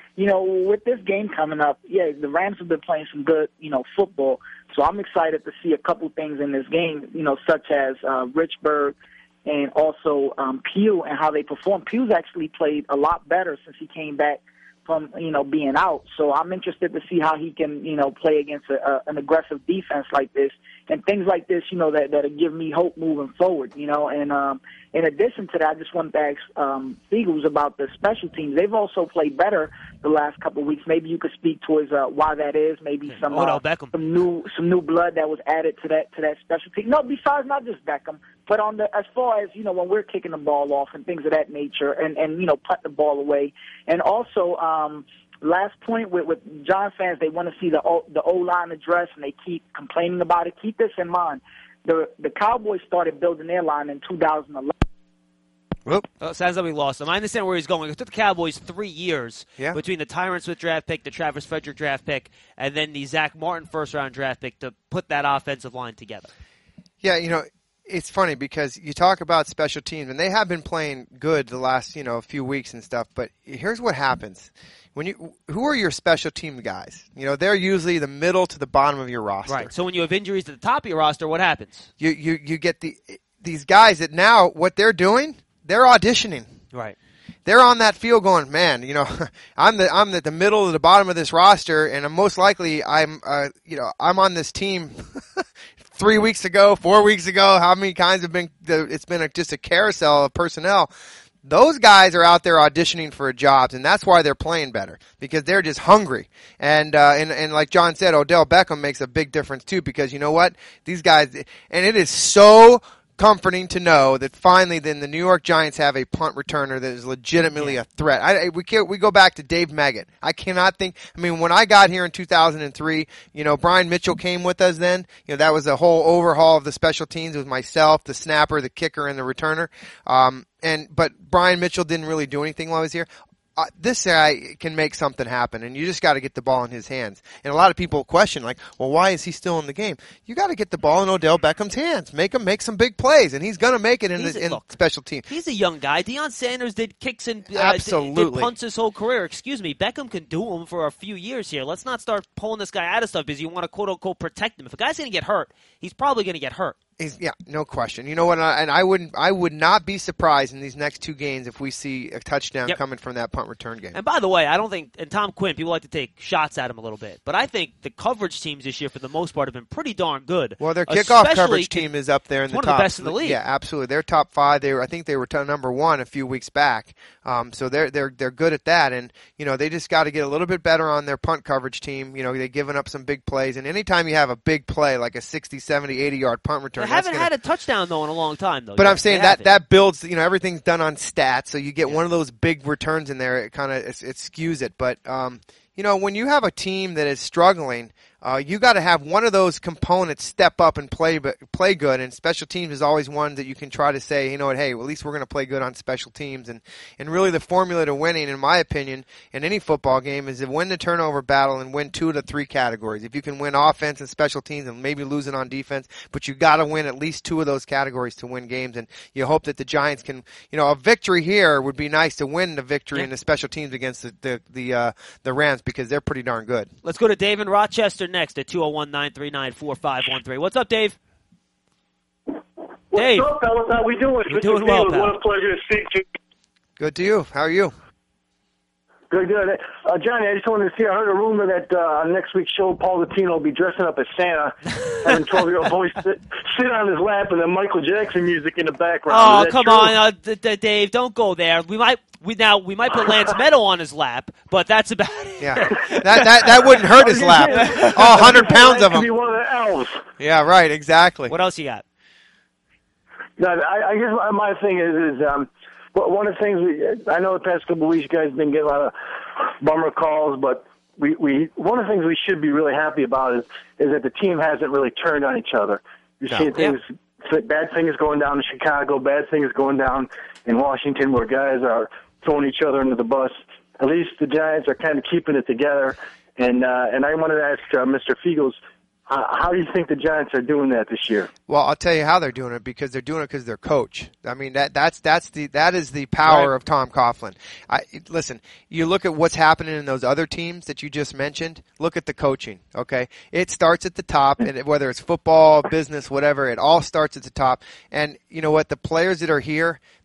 With this game coming up, the Rams have been playing some good, football. So I'm excited to see a couple things in this game, such as Richburg and also Pugh and how they perform. Pugh's actually played a lot better since he came back from being out. So I'm interested to see how he can play against an aggressive defense like this and things like this. That'll give me hope moving forward. And in addition to that, I just wanted to ask Eagles about the special teams. They've also played better the last couple of weeks. Maybe you could speak towards why that is. Maybe some new blood that was added to that special team. No, besides not just Beckham, but as far as when we're kicking the ball off and things of that nature, and putting the ball away, and also last point with Giants fans, they want to see the O-line addressed, and they keep complaining about it. Keep this in mind: the Cowboys started building their line in 2011. Sounds like we lost him. I understand where he's going. It took the Cowboys 3 years between the Tyron Smith draft pick, the Travis Frederick draft pick, and then the Zach Martin first-round draft pick to put that offensive line together. Yeah, it's funny because you talk about special teams, and they have been playing good the last few weeks and stuff. But here's what happens: who are your special team guys? They're usually the middle to the bottom of your roster. Right. So when you have injuries at the top of your roster, what happens? You get these guys that now what they're doing. They're auditioning. Right. They're on that field going, man, I'm at the middle of the bottom of this roster, and most likely I'm on this team 3 weeks ago, 4 weeks ago. How many kinds have been? It's been just a carousel of personnel. Those guys are out there auditioning for jobs, and that's why they're playing better, because they're just hungry. And like John said, Odell Beckham makes a big difference too, because you know what? These guys, and it is so comforting to know that finally then the New York Giants have a punt returner that is legitimately a threat. We go back to Dave Meggett. I cannot think. I mean, when I got here in 2003, Brian Mitchell came with us then. That was a whole overhaul of the special teams with myself, the snapper, the kicker, and the returner. But Brian Mitchell didn't really do anything while I was here. This guy can make something happen, and you just got to get the ball in his hands. And a lot of people question, like, well, why is he still in the game? You got to get the ball in Odell Beckham's hands. Make him make some big plays, and he's going to make it in special teams. He's a young guy. Deion Sanders did kicks and absolutely did punts his whole career. Excuse me, Beckham can do them for a few years here. Let's not start pulling this guy out of stuff because you want to quote unquote protect him. If a guy's going to get hurt, he's probably going to get hurt. No question. You know what? And I would not be surprised in these next two games if we see a touchdown coming from that punt return game. And by the way, I don't think, and Tom Quinn, people like to take shots at him a little bit, but I think the coverage teams this year, for the most part, have been pretty darn good. Well, their kickoff coverage team is up there in the top. One of the best in the league. Yeah, absolutely. They're top 5. I think they were number 1 a few weeks back. So they're good at that, and they just got to get a little bit better on their punt coverage team. They've given up some big plays, and anytime you have a big play like a 60, 70, 80-yard punt return, they haven't had a touchdown though in a long time though. But I'm saying that builds. Everything's done on stats, so you get one of those big returns in there. It kind of it skews it, but when you have a team that is struggling, you got to have one of those components step up and play good. And special teams is always one that you can try to say, hey, well, at least we're going to play good on special teams. And really the formula to winning, in my opinion, in any football game is to win the turnover battle and win 2 of the 3 categories. If you can win offense and special teams and maybe losing on defense, but you got to win at least 2 of those categories to win games. And you hope that the Giants can, a victory here would be nice to win the victory in the special teams against the Rams, because they're pretty darn good. Let's go to Dave in Rochester next at 201-939-4513. What's up, Dave? What's up, fellas? How we doing? We're doing well, pal. What a pleasure to speak to you. Good to you. How are you? Good. Johnny, I just wanted to see, I heard a rumor that on next week's show, Paul Latino will be dressing up as Santa, having 12-year-old boys sit on his lap, and then Michael Jackson music in the background. Oh, come on, Dave, don't go there. We might put Lance Meadow on his lap, but that's about it. Yeah, that wouldn't hurt his lap. All 100 pounds of him. Be one of the elves. Yeah, right, exactly. What else you got? No, I guess my thing is one of the things I know the past couple of weeks, you guys have been getting a lot of bummer calls, but we one of the things we should be really happy about is that the team hasn't really turned on each other. You're seeing things, bad things going down in Chicago, bad things going down in Washington, where guys are throwing each other under the bus. At least the Giants are kind of keeping it together. And I wanted to ask Mr. Fiegels, how do you think the Giants are doing that this year? Well, I'll tell you how they're doing it, because they're doing it because their coach. I mean, that is the power of Tom Coughlin. Listen, you look at what's happening in those other teams that you just mentioned. Look at the coaching. Okay, it starts at the top, and whether it's football, business, whatever, it all starts at the top. And you know what? The players that are here,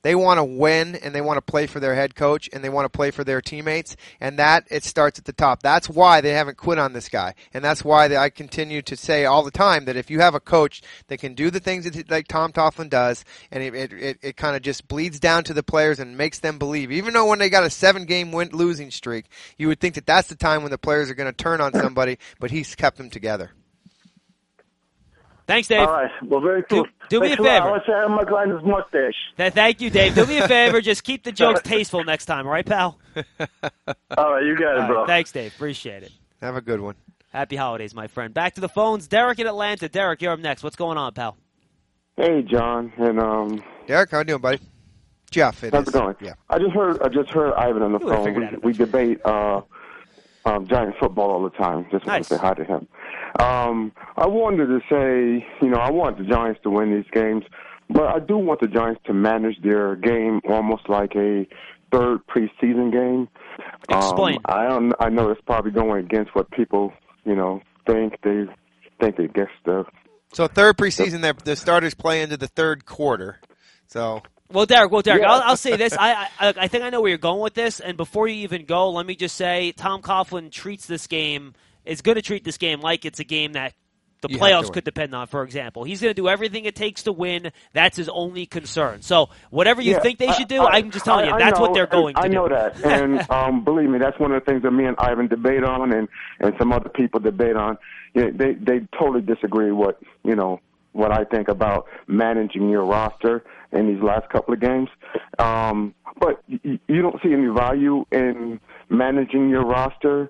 They want to win, and they want to play for their head coach, and they want to play for their teammates, and that it starts at the top. That's why they haven't quit on this guy, and that's why I continue to say all the time that if you have a coach that can do the things that, like Tom Coughlin does, and it kind of just bleeds down to the players and makes them believe, even though when they got a 7-game losing streak, you would think that that's the time when the players are going to turn on somebody, but he's kept them together. Thanks, Dave. All right. Well, very cool. Do me a favor. I want to have my Glen's mustache. Thank you, Dave. Do me a favor. Just keep the jokes tasteful next time, all right, pal? All right, you got it, bro. Right, thanks, Dave. Appreciate it. Have a good one. Happy holidays, my friend. Back to the phones. Derek in Atlanta. Derek, you're up next. What's going on, pal? Hey, John. And Derek, how you doing, buddy? Jeff, how's it going? Yeah. I just heard Ivan on the phone. We debate Giant football all the time. Just want to say hi to him. I wanted to say, I want the Giants to win these games, but I do want the Giants to manage their game almost like a third preseason game. Explain. I know it's probably going against what people, think. They think it gets the. So third preseason, the starters play into the third quarter. So. Well, Derek, Yeah. I'll say this. I think I know where you're going with this. And before you even go, let me just say Tom Coughlin is going to treat this game like it's a game that the playoffs could depend on, for example. He's going to do everything it takes to win. That's his only concern. So whatever you think they should do, I'm just telling you, that's what they're going to do. I know that. And believe me, that's one of the things that me and Ivan debate on and some other people debate on. They totally disagree what I think about managing your roster in these last couple of games. But you don't see any value in managing your roster.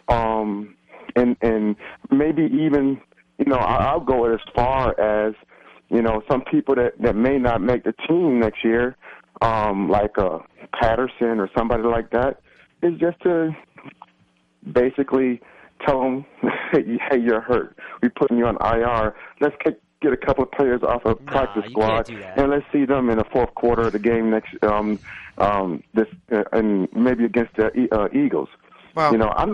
And maybe even, I'll go as far as, some people that may not make the team next year, like Patterson or somebody like that, is just to basically tell them, hey, you're hurt. We're putting you on IR. Let's get a couple of players off of practice squad, and let's see them in the fourth quarter of the game next, and maybe against the Eagles. Wow.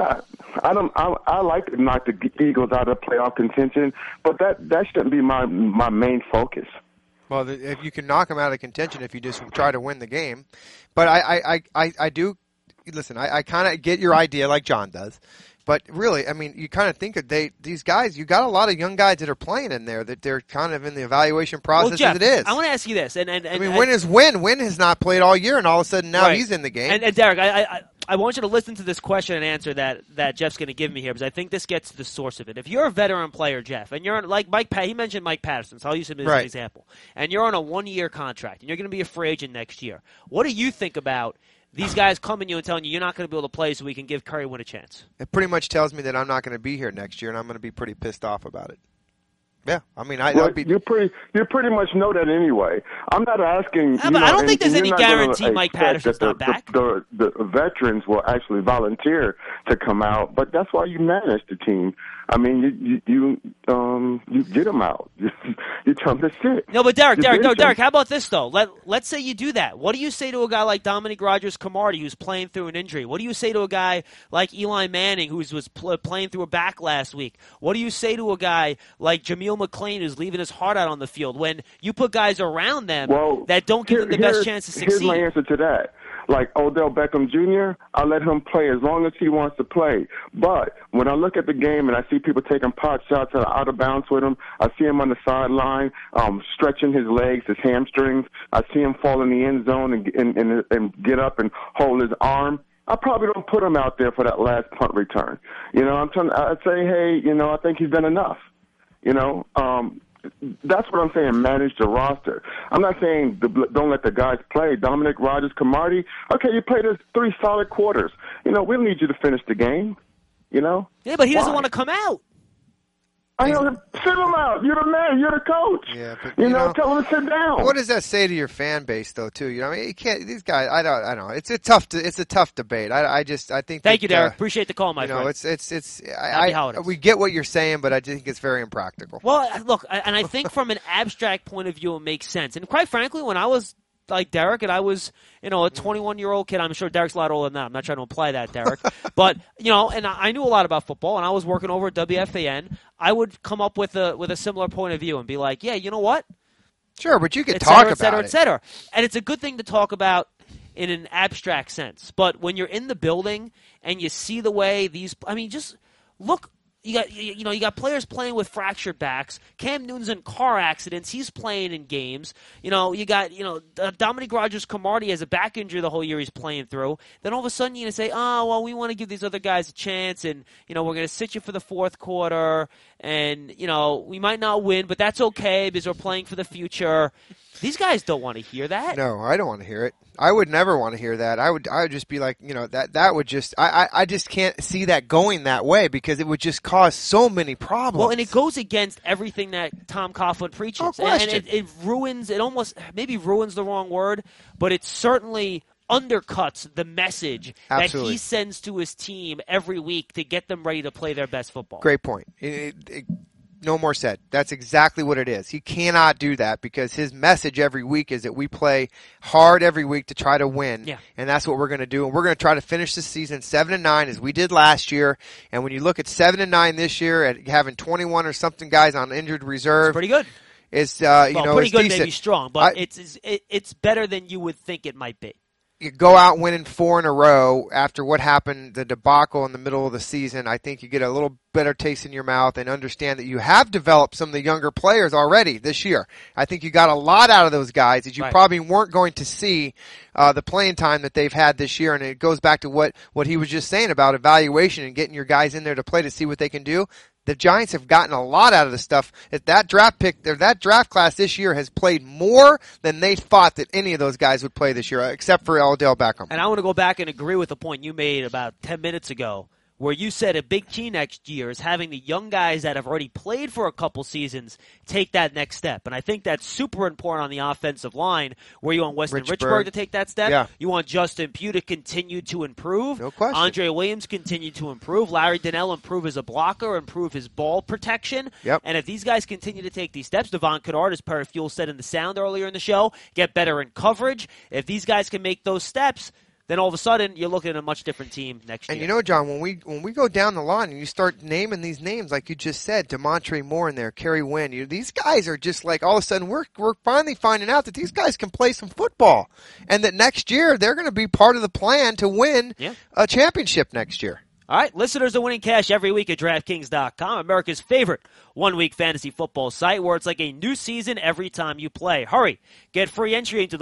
I like to knock the Eagles out of playoff contention, but that shouldn't be my main focus. Well, if you can knock them out of contention if you just try to win the game. But I do, listen, I kind of get your idea like John does. But really, I mean, you kind of think of these guys, you got a lot of young guys that are playing in there that they're kind of in the evaluation process Jeff, as it is. I want to ask you this. And I mean, win is win. Win has not played all year, and all of a sudden now he's in the game. And Derek, I want you to listen to this question and answer that Jeff's going to give me here, because I think this gets to the source of it. If you're a veteran player, Jeff, and you're like he mentioned Mike Patterson, so I'll use him as an example, and you're on a 1-year contract, and you're going to be a free agent next year, what do you think about these guys coming to you and telling you you're not going to be able to play so we can give Curry Wynn a chance? It pretty much tells me that I'm not going to be here next year, and I'm going to be pretty pissed off about it. Yeah, I mean, you pretty much know that anyway. I'm not asking. But I don't think there's any guarantee Mike Patterson's not back. The veterans will actually volunteer to come out, but that's why you manage the team. I mean, you get them out. You tell them to sit. No, but Derek, how about this though? Let's say you do that. What do you say to a guy like Dominique Rodgers-Cromartie who's playing through an injury? What do you say to a guy like Eli Manning who was playing through a back last week? What do you say to a guy like Jameel McClain who's leaving his heart out on the field when you put guys around them that don't give them the best chance to succeed? Here's my answer to that. Like Odell Beckham Jr., I let him play as long as he wants to play. But when I look at the game and I see people taking pot shots out of bounds with him, I see him on the sideline stretching his legs, his hamstrings. I see him fall in the end zone and get up and hold his arm. I probably don't put him out there for that last punt return. I'd say, hey, I think he's done enough. That's what I'm saying, manage the roster. I'm not saying don't let the guys play. Dominique Rodgers-Cromartie, okay, you played us 3 solid quarters. We don't need you to finish the game, Yeah, but he doesn't want to come out. I know, sit him out. You're the man. You're the coach. Yeah, but, tell him to sit down. What does that say to your fan base, though? Too, I mean, you can't. These guys, I don't. It's a tough debate. I think. Thank you, Derek. Appreciate the call, my friend. We get what you're saying, but I think it's very impractical. Well, look, and I think from an abstract point of view, it makes sense. And quite frankly, when I was like Derek, and I was, a 21-year-old kid. I'm sure Derek's a lot older than that. I'm not trying to imply that, Derek. But, and I knew a lot about football, and I was working over at WFAN. I would come up with a similar point of view and be like, yeah, you know what? Sure, but you could et talk cetera, et cetera, about et cetera. And it's a good thing to talk about in an abstract sense. But when you're in the building and you see the way these – I mean, just look – you got players playing with fractured backs. Cam Newton's in car accidents. He's playing in games. You got Dominique Rodgers-Cromartie has a back injury the whole year he's playing through. Then all of a sudden you're going to say, oh, well, we want to give these other guys a chance, and, we're going to sit you for the fourth quarter, and, we might not win, but that's okay because we're playing for the future. These guys don't want to hear that. No, I don't want to hear it. I would never want to hear that. I would just be like, that would just, I just can't see that going that way because it would just cause so many problems. Well, and it goes against everything that Tom Coughlin preaches. No question. And it ruins, it almost, maybe ruins the wrong word, but it certainly undercuts the message Absolutely. that he sends to his team every week to get them ready to play their best football. Great point. No more said. That's exactly what it is. He cannot do that because his message every week is that we play hard every week to try to win. Yeah. And that's what we're going to do. And we're going to try to finish the season 7-9 as we did last year. And when you look at 7-9 this year at having 21 or something guys on injured reserve. It's pretty good. It's, pretty it's good, decent. maybe strong, but it's better than you would think it might be. You go out winning 4 in a row after what happened, the debacle in the middle of the season. I think you get a little better taste in your mouth and understand that you have developed some of the younger players already this year. I think you got a lot out of those guys that you probably weren't going to see the playing time that they've had this year. And it goes back to what he was just saying about evaluation and getting your guys in there to play to see what they can do. The Giants have gotten a lot out of the stuff. That draft class this year has played more than they thought that any of those guys would play this year, except for Odell Beckham. And I want to go back and agree with the point you made about 10 minutes ago, where you said a big key next year is having the young guys that have already played for a couple seasons take that next step. And I think that's super important on the offensive line, where you want Weston Richburg to take that step. Yeah. You want Justin Pugh to continue to improve. No question. Andre Williams continue to improve. Larry Donnell improve as a blocker, improve his ball protection. Yep. And if these guys continue to take these steps, Devon Kennard, as Perry Fuel said in the sound earlier in the show, get better in coverage. If these guys can make those steps, then all of a sudden you're looking at a much different team next year. And John, when we go down the line and you start naming these names, like you just said, DeMontre Moore in there, Kerry Wynn, these guys are just like all of a sudden we're finally finding out that these guys can play some football, and that next year they're going to be part of the plan to win a championship next year. All right, listeners are winning cash every week at DraftKings.com, America's favorite one-week fantasy football site where it's like a new season every time you play. Hurry, get free entry into the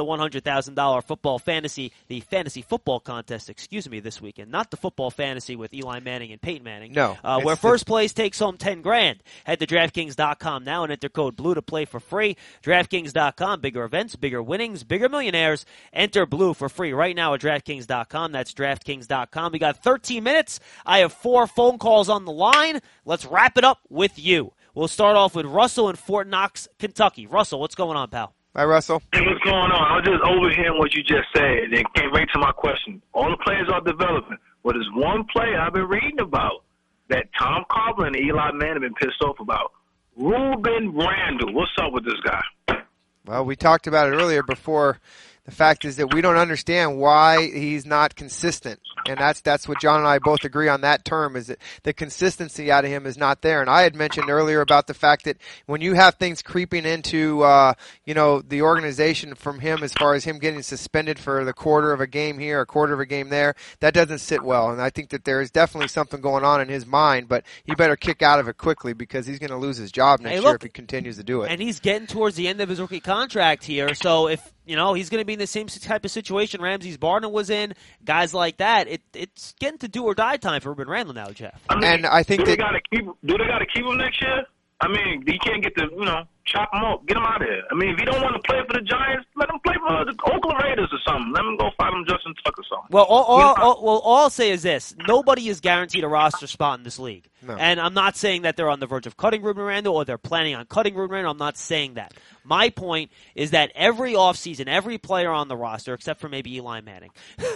$100,000 the fantasy football contest, this weekend. Not the football fantasy with Eli Manning and Peyton Manning. No. Where first place takes home $10,000. Head to DraftKings.com now and enter code BLUE to play for free. DraftKings.com, bigger events, bigger winnings, bigger millionaires. Enter BLUE for free right now at DraftKings.com. That's DraftKings.com. We got 13 minutes. I have 4 phone calls on the line. Let's wrap it up with you. We'll start off with Russell in Fort Knox, Kentucky. Russell, what's going on, pal? Hi, Russell. Hey, what's going on? I was just overhearing what you just said and came right to my question. All the players are developing. But there's one player I've been reading about that Tom Coughlin and Eli Manning have been pissed off about. Rueben Randle. What's up with this guy? Well, we talked about it earlier before. The fact is that we don't understand why he's not consistent. And that's what John and I both agree on that term, is that the consistency out of him is not there. And I had mentioned earlier about the fact that when you have things creeping into, the organization from him, as far as him getting suspended for the quarter of a game here, a quarter of a game there, that doesn't sit well. And I think that there is definitely something going on in his mind, but he better kick out of it quickly because he's going to lose his job next year if he continues to do it. And he's getting towards the end of his rookie contract here. So if, he's going to be in the same type of situation Ramses Barden was in, guys like that. It's getting to do or die time for Rueben Randle now, Jeff. And I think do they got to keep him next year? I mean, you can't get to, chop him up, get him out of here. I mean, if he don't want to play for the Giants, let him play for the Oakland Raiders or something. Let him go fight him Justin Tucker or something. Well, all I'll say is this. Nobody is guaranteed a roster spot in this league. No. And I'm not saying that they're on the verge of cutting Rueben Randle or they're planning on cutting Rueben Randle. I'm not saying that. My point is that every offseason, every player on the roster, except for maybe Eli Manning,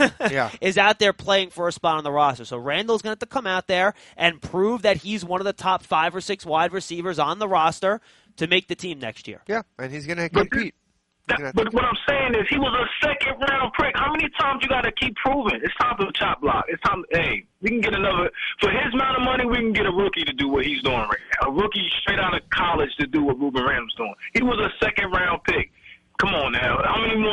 is out there playing for a spot on the roster. So Randle's going to have to come out there and prove that he's one of the top 5 or 6 wide receivers on the roster to make the team next year. Yeah, and he's going to compete. But what I'm saying is he was a second-round pick. How many times you got to keep proving? It's time for the chop block. It's time. Hey, we can get another. For his amount of money, we can get a rookie to do what he's doing right now. A rookie straight out of college to do what Rueben Randle's doing. He was a second-round pick.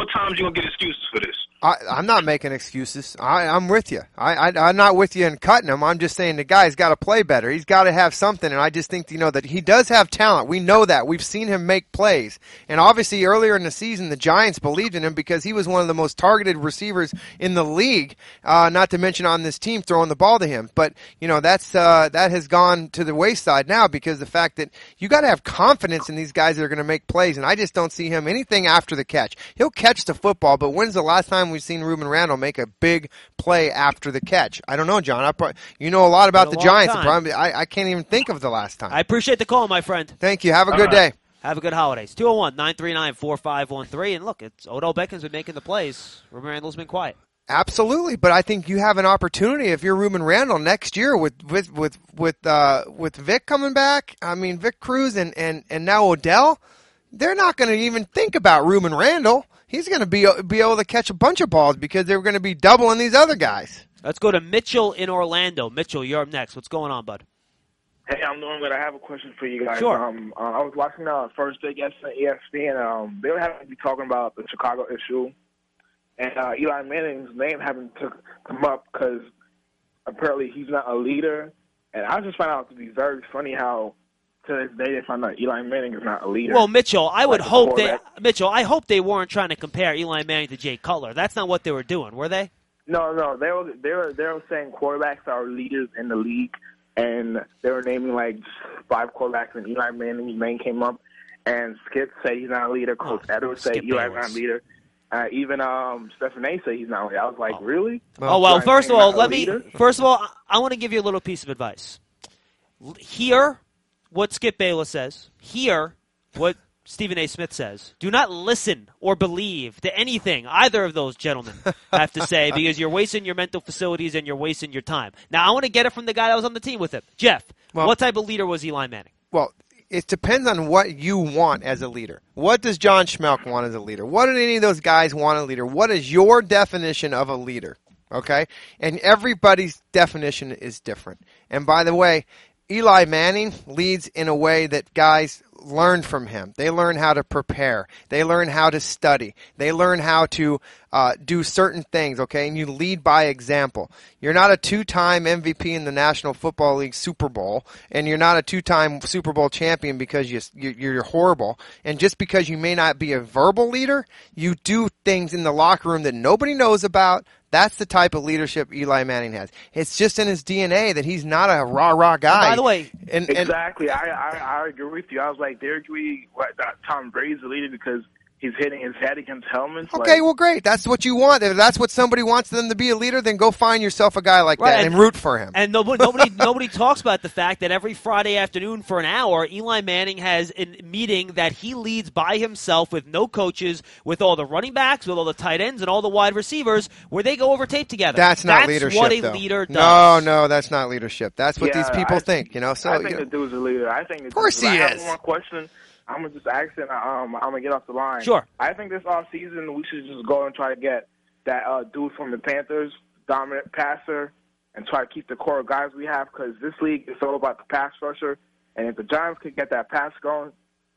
times you gonna get excuses for this? I'm not making excuses. I'm with you. I'm not with you in cutting him. I'm just saying the guy's got to play better. He's got to have something, and I just think, that he does have talent. We know that. We've seen him make plays. And obviously earlier in the season, the Giants believed in him because he was one of the most targeted receivers in the league, not to mention on this team throwing the ball to him. But, that has gone to the wayside now because the fact that you got to have confidence in these guys that are going to make plays, and I just don't see him anything after the catch. He'll catch the football, but when's the last time we've seen Ruben Randle make a big play after the catch? I don't know, John. You know a lot about the Giants. I can't even think of the last time. I appreciate the call, my friend. Thank you. Have a good day. Have a good holidays. 201-939-4513. And look, Odell Beckham's been making the plays. Ruben Randle's been quiet. Absolutely, but I think you have an opportunity if you're Ruben Randle next year with Vic coming back. I mean, Vic Cruz and now Odell. They're not going to even think about Ruben Randle. He's going to be able to catch a bunch of balls because they're going to be doubling these other guys. Let's go to Mitchell in Orlando. Mitchell, you're up next. What's going on, bud? Hey, I'm doing good. I have a question for you guys. Sure. I was watching First Take yesterday on ESPN. They were having to be talking about the Chicago issue, and Eli Manning's name haven't come up because apparently he's not a leader. And I just found out to be very funny how to this day they found out Eli Manning is not a leader. Well, Mitchell, I hope they weren't trying to compare Eli Manning to Jay Cutler. That's not what they were doing, were they? No, they were saying quarterbacks are leaders in the league, and they were naming like 5 quarterbacks, and Eli Manning's name came up. And Skip said he's not a leader. Coach Edwards said Eli's not a leader. Even Stephen A. said he's not a leader. I was like, really? Well, first of all, I want to give you a little piece of advice. Hear what Skip Bayless says. Hear what Stephen A. Smith says. Do not listen or believe to anything either of those gentlemen have to say because you're wasting your mental facilities and you're wasting your time. Now, I want to get it from the guy that was on the team with him. Jeff, what type of leader was Eli Manning? Well, it depends on what you want as a leader. What does John Schmelk want as a leader? What do any of those guys want as a leader? What is your definition of a leader? Okay? And everybody's definition is different. And by the way, Eli Manning leads in a way that guys learn from him. They learn how to prepare. They learn how to study. They learn how to do certain things, okay? And you lead by example. You're not a 2-time MVP in the National Football League Super Bowl, and you're not a 2-time Super Bowl champion because you're horrible. And just because you may not be a verbal leader, you do things in the locker room that nobody knows about. That's the type of leadership Eli Manning has. It's just in his DNA that he's not a rah-rah guy. And by the way, exactly. I agree with you. I was like, Derek, Tom Brady's the leader because he's hitting his head against helmets. Okay, well, great. That's what you want. If that's what somebody wants them to be a leader, then go find yourself a guy like that and root for him. And nobody talks about the fact that every Friday afternoon for an hour, Eli Manning has a meeting that he leads by himself with no coaches, with all the running backs, with all the tight ends, and all the wide receivers, where they go over tape together. That's not leadership, what a though. leader does. No, that's not leadership. That's what these people think. So I think the dude's a leader. Of course he is. I have one question. I'm going to just ask it, and I'm going to get off the line. Sure. I think this offseason we should just go and try to get that dude from the Panthers, dominant passer, and try to keep the core guys we have because this league is all about the pass rusher. And if the Giants could get that pass going.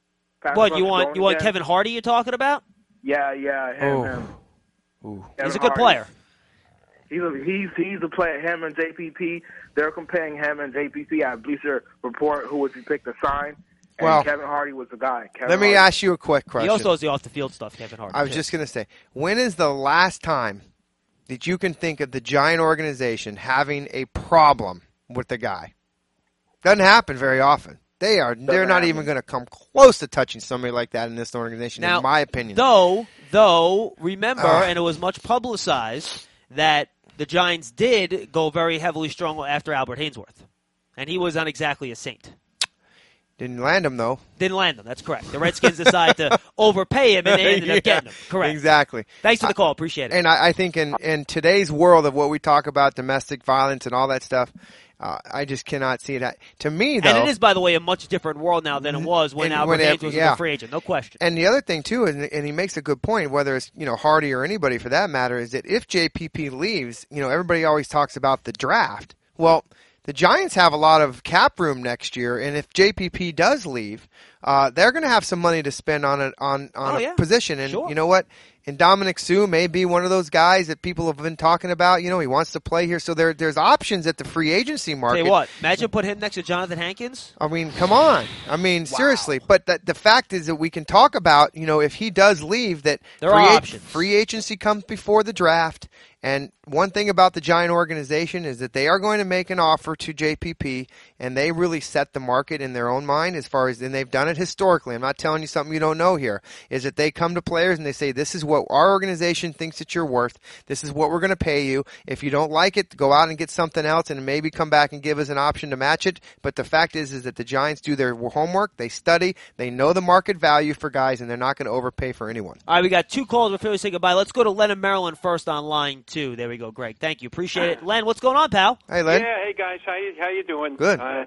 You want Kevin Hardy you're talking about? Yeah, him. He's a good player. He's a player. Him and JPP, they're comparing him and JPP at Bleacher Report, who would be picked to sign. And Kevin Hardy was the guy. Let me ask you a quick question. He also has the off-the-field stuff, Kevin Hardy. I was just going to say, when is the last time that you can think of the Giant organization having a problem with the guy? Doesn't happen very often. They're not even going to come close to touching somebody like that in this organization, in my opinion. Though, remember, and it was much publicized, that the Giants did go very heavily strong after Albert Haynesworth. And he was not exactly a saint. Didn't land him, though. Didn't land him. That's correct. The Redskins decided to overpay him, and they ended up getting him. Correct. Exactly. Thanks for the call. Appreciate it. And I think in today's world of what we talk about, domestic violence and all that stuff, I just cannot see it. To me, though. And it is, by the way, a much different world now than it was when Albert Haynes was a free agent. No question. And the other thing, too, and he makes a good point, whether it's Hardy or anybody for that matter, is that if JPP leaves, everybody always talks about the draft. Well, the Giants have a lot of cap room next year, and if JPP does leave, they're going to have some money to spend on a position. And sure. You know what? And Dominic Sue may be one of those guys that people have been talking about. You know, he wants to play here. So there's options at the free agency market. Tell you what, imagine put him next to Jonathan Hankins. I mean, come on. I mean, seriously. But the fact is that we can talk about, you know, if he does leave, that there are options. Free agency comes before the draft. And one thing about the Giant organization is that they are going to make an offer to JPP, and they really set the market in their own mind as far as, and they've done it historically. I'm not telling you something you don't know here, is that they come to players and they say, this is what our organization thinks that you're worth. This is what we're going to pay you. If you don't like it, go out and get something else and maybe come back and give us an option to match it. But the fact is that the Giants do their homework. They study. They know the market value for guys, and they're not going to overpay for anyone. All right, we got 2 calls before we say goodbye. Let's go to Len in Maryland first on line 2. There we go, Greg. Thank you. Appreciate it. Len, what's going on, pal? Hey, Len. Yeah, hey, guys. How you doing? Good. I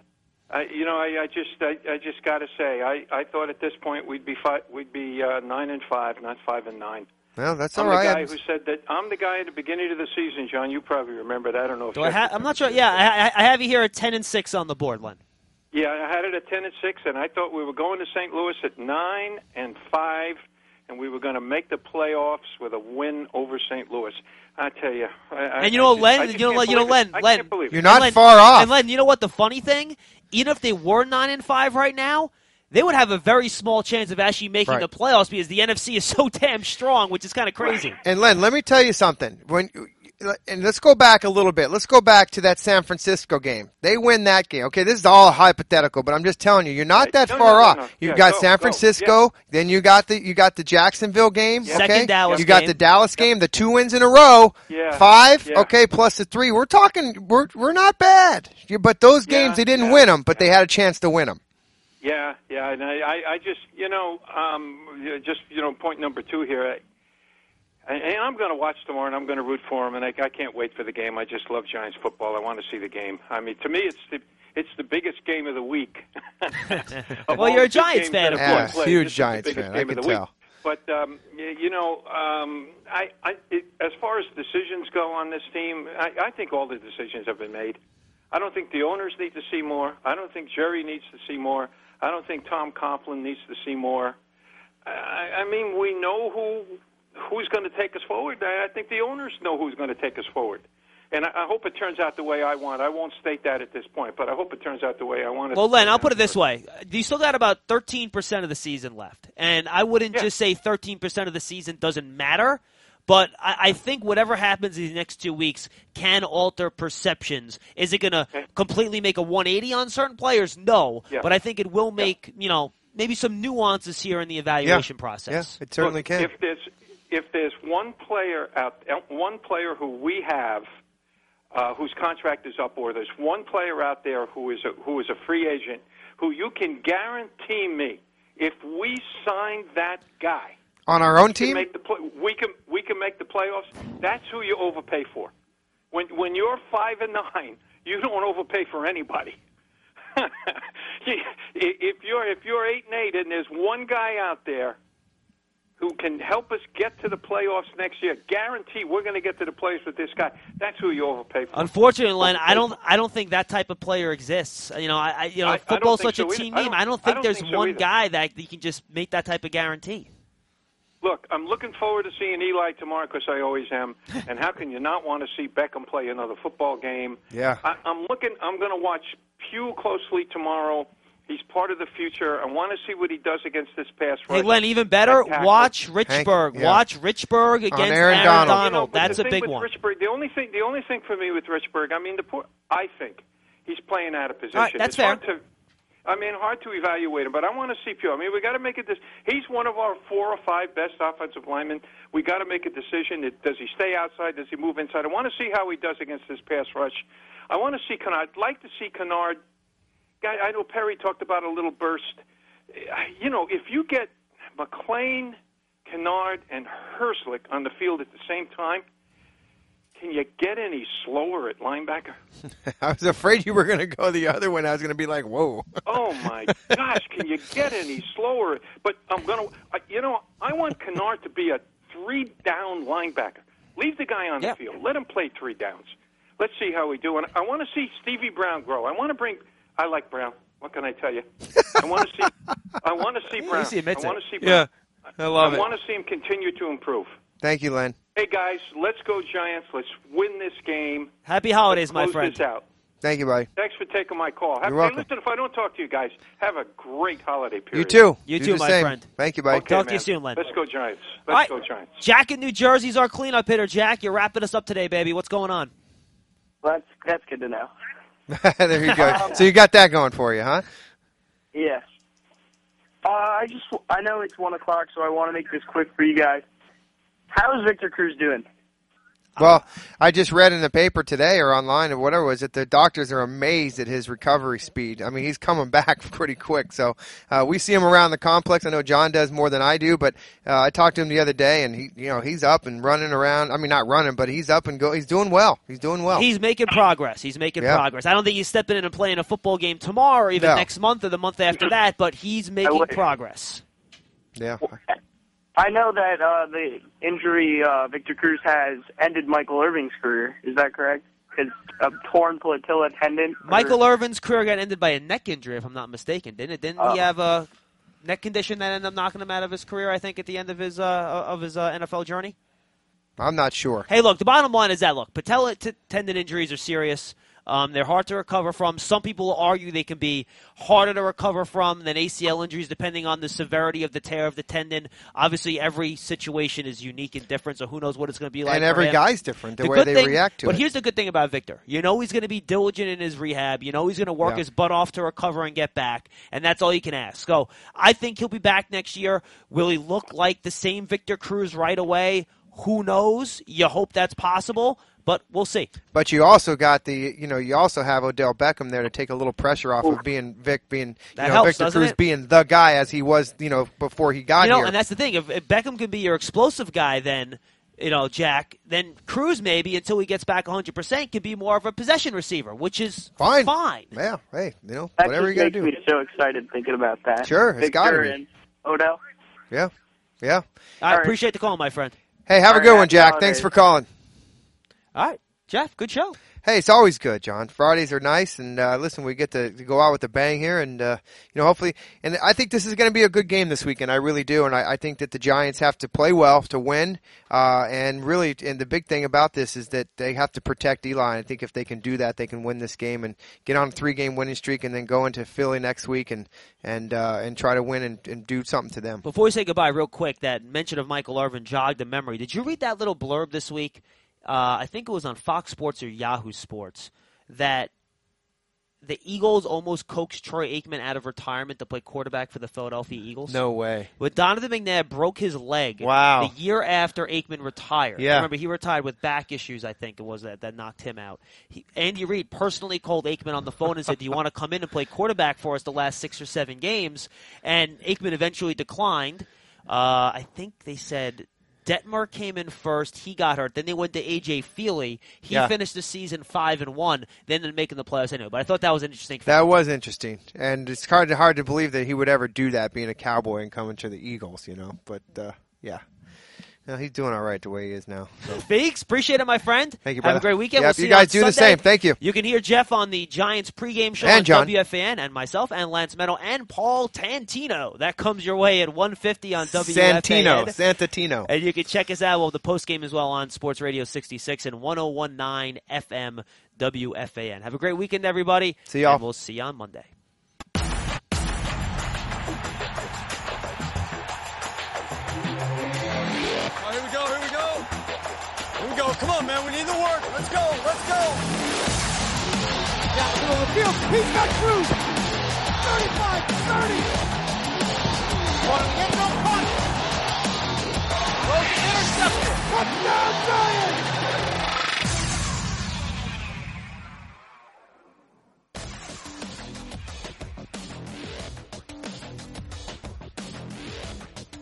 just got to say, I thought at this point we'd be 9-5, not 5-9. Well, that's I'm all right. the guy who said that. I'm the guy at the beginning of the season, John. You probably remember that. I don't know if I'm not sure. Yeah, I have you here at 10-6 on the board, Len. Yeah, I had it at 10-6, and I thought we were going to St. Louis at 9-5, and we were going to make the playoffs with a win over St. Louis. I tell you. And you know, Len, Len, you're not far off. And Len, you know what? The funny thing, even if they were 9-5 right now, they would have a very small chance of actually making the playoffs because the NFC is so damn strong, which is kind of crazy. Right. And Len, let me tell you something. And let's go back a little bit. Let's go back to that San Francisco game. They win that game. Okay, this is all hypothetical, but I'm just telling you, you're not that far off. No. You got San Francisco, then you got the Jacksonville game. Yeah. Okay, Second Dallas you got game. the Dallas game, the 2 wins in a row. Yeah. 5, yeah. okay, plus the 3. We're talking, we're not bad. But those games they didn't win them, but they had a chance to win them. Yeah, and I just, point number 2 here. And I'm going to watch tomorrow, and I'm going to root for them, and I can't wait for the game. I just love Giants football. I want to see the game. I mean, to me, it's the biggest game of the week. Well, you're a Giants fan, of course. Yeah, huge Giants fan. I can tell. But as far as decisions go on this team, I think all the decisions have been made. I don't think the owners need to see more. I don't think Jerry needs to see more. I don't think Tom Coughlin needs to see more. I mean, we know who's going to take us forward. I think the owners know who's going to take us forward. And I hope it turns out the way I want. I won't state that at this point, but I hope it turns out the way I want it. Well, Len, I'll put it this way. You still got about 13% of the season left. And I wouldn't just say 13% of the season doesn't matter, but I think whatever happens these next 2 weeks can alter perceptions. Is it going to completely make a 180 on certain players? No. Yeah. But I think it will make, maybe some nuances here in the evaluation process. Yeah, it certainly can. If there's one player who we have whose contract is up, or there's one player out there who is a free agent, who you can guarantee me, if we sign that guy on our own team, we can make the playoffs. That's who you overpay for. When you're 5-9, you don't overpay for anybody. If you're 8-8 and there's one guy out there who can help us get to the playoffs next year, guarantee we're going to get to the playoffs with this guy. That's who you overpay for. Unfortunately, Len, I don't think that type of player exists. Football's such a team game. I don't think there's one guy that you can just make that type of guarantee. Look, I'm looking forward to seeing Eli tomorrow because I always am. And how can you not want to see Beckham play another football game? Yeah. I'm going to watch Pugh closely tomorrow. He's part of the future. I want to see what he does against this pass rush. Hey, Len, even better, watch Richburg. Watch Richburg against Aaron Donald. That's a big one. Richburg, the only thing for me with Richburg, I think he's playing out of position. All right, that's fair. Hard to evaluate him, but I want to see Pugh. We got to make this. He's one of our 4 or 5 best offensive linemen. We got to make a decision. Does he stay outside? Does he move inside? I want to see how he does against this pass rush. I want to see Kennard. I'd like to see Kennard. I know Perry talked about a little burst. If you get McClain, Kennard, and Herzlich on the field at the same time, can you get any slower at linebacker? I was afraid you were going to go the other one. I was going to be like, whoa. Oh, my gosh, can you get any slower? But I'm going to, I want Kennard to be a 3-down linebacker. Leave the guy on the field. Let him play 3 downs. Let's see how we do. And I want to see Stevie Brown grow. I like Brown. What can I tell you? I want to see Brown. He admits I want to see Yeah, Brown. I love it. I want to see him continue to improve. Thank you, Len. Hey, guys, let's go Giants. Let's win this game. Happy holidays, Let's my close friend. This out. Thank you, buddy. Thanks for taking my call. You're welcome. Hey, listen, if I don't talk to you guys, have a great holiday period. You too. You Do too, the my same. friend. Thank you, buddy. Okay, Talk to you man. soon, Len. Let's go Giants. All Let's right. go Giants. Jack in New Jersey's our cleanup hitter. Jack, you're wrapping us up today, baby. What's going on? Well, that's good to know. There you go. So you got that going for you, huh? Yeah. I know it's 1 o'clock, so I want to make this quick for you guys. How is Victor Cruz doing? Well, I just read in the paper today or online or whatever it was that the doctors are amazed at his recovery speed. I mean, he's coming back pretty quick. So we see him around the complex. I know John does more than I do, but I talked to him the other day, and he's up and running around. I mean, not running, but he's up and go. He's doing well. He's doing well. He's making progress. He's making progress. I don't think he's stepping in and playing a football game tomorrow or even next month or the month after that, but he's making progress. Yeah. I know that the injury Victor Cruz has ended Michael Irvin's career. Is that correct? It's a torn patella tendon. Michael Irvin's career got ended by a neck injury, if I'm not mistaken, didn't it? Didn't he have a neck condition that ended up knocking him out of his career, I think, at the end of his NFL journey? I'm not sure. Hey, look, the bottom line is that, look, patella tendon injuries are serious. They're hard to recover from. Some people will argue they can be harder to recover from than ACL injuries, depending on the severity of the tear of the tendon. Obviously, every situation is unique and different, so who knows what it's going to be like. And every guy's different, the way they react to it. But here's the good thing about Victor. You know he's going to be diligent in his rehab. You know he's going to work his butt off to recover and get back, and that's all you can ask. So I think he'll be back next year. Will he look like the same Victor Cruz right away? Who knows? You hope that's possible. But we'll see. But you also got you also have Odell Beckham there to take a little pressure off of Victor Cruz being the guy as he was, before he got here. And that's the thing. If Beckham can be your explosive guy, then, Jack, then Cruz maybe until he gets back 100% can be more of a possession receiver, which is fine. Yeah. Hey, that whatever you got to do. That just makes me so excited thinking about that. Sure, it's got to Victor be. and Odell. Yeah. Yeah. I appreciate the call, my friend. Hey, have a good one, Jack. Thanks for calling. All right, Jeff, good show. Hey, it's always good, John. Fridays are nice, and listen, we get to go out with a bang here, and hopefully, and I think this is going to be a good game this weekend. I really do, and I think that the Giants have to play well to win, and the big thing about this is that they have to protect Eli. I think if they can do that, they can win this game and get on a 3-game winning streak, and then go into Philly next week and try to win and do something to them. Before we say goodbye, real quick, that mention of Michael Irvin jogged the memory. Did you read that little blurb this week? I think it was on Fox Sports or Yahoo Sports, that the Eagles almost coaxed Troy Aikman out of retirement to play quarterback for the Philadelphia Eagles. No way. But Donovan McNabb broke his leg the year after Aikman retired. Yeah. Remember, he retired with back issues, I think it was, that knocked him out. Andy Reid personally called Aikman on the phone and said, do you want to come in and play quarterback for us the last 6 or 7 games? And Aikman eventually declined. I think they said Detmer came in first. He got hurt. Then they went to A.J. Feely. He finished the season 5-1. Then they're making the playoffs anyway. But I thought that was an interesting fact. That was interesting. And it's hard to believe that he would ever do that, being a Cowboy and coming to the Eagles, But, yeah. No, he's doing all right the way he is now. So. Feeks, appreciate it, my friend. Thank you, brother. Have a great weekend. Yep, We'll see you guys on do the Sunday. same. Thank you. You can hear Jeff on the Giants pregame show And on John. WFAN, and myself, and Lance Meadow, and Paul Tantino. That comes your way at 1:50 on WFAN. Santino. And you can check us out the postgame as well on Sports Radio 66 and 101.9 FM WFAN. Have a great weekend, everybody. See y'all. And we'll see you on Monday. Come on, man. We need the work. Let's go. Let's go. Down the middle of the field. He's got Cruz. 35, 30. One end zone, caught. Throws it, intercepted. Touchdown, Giants.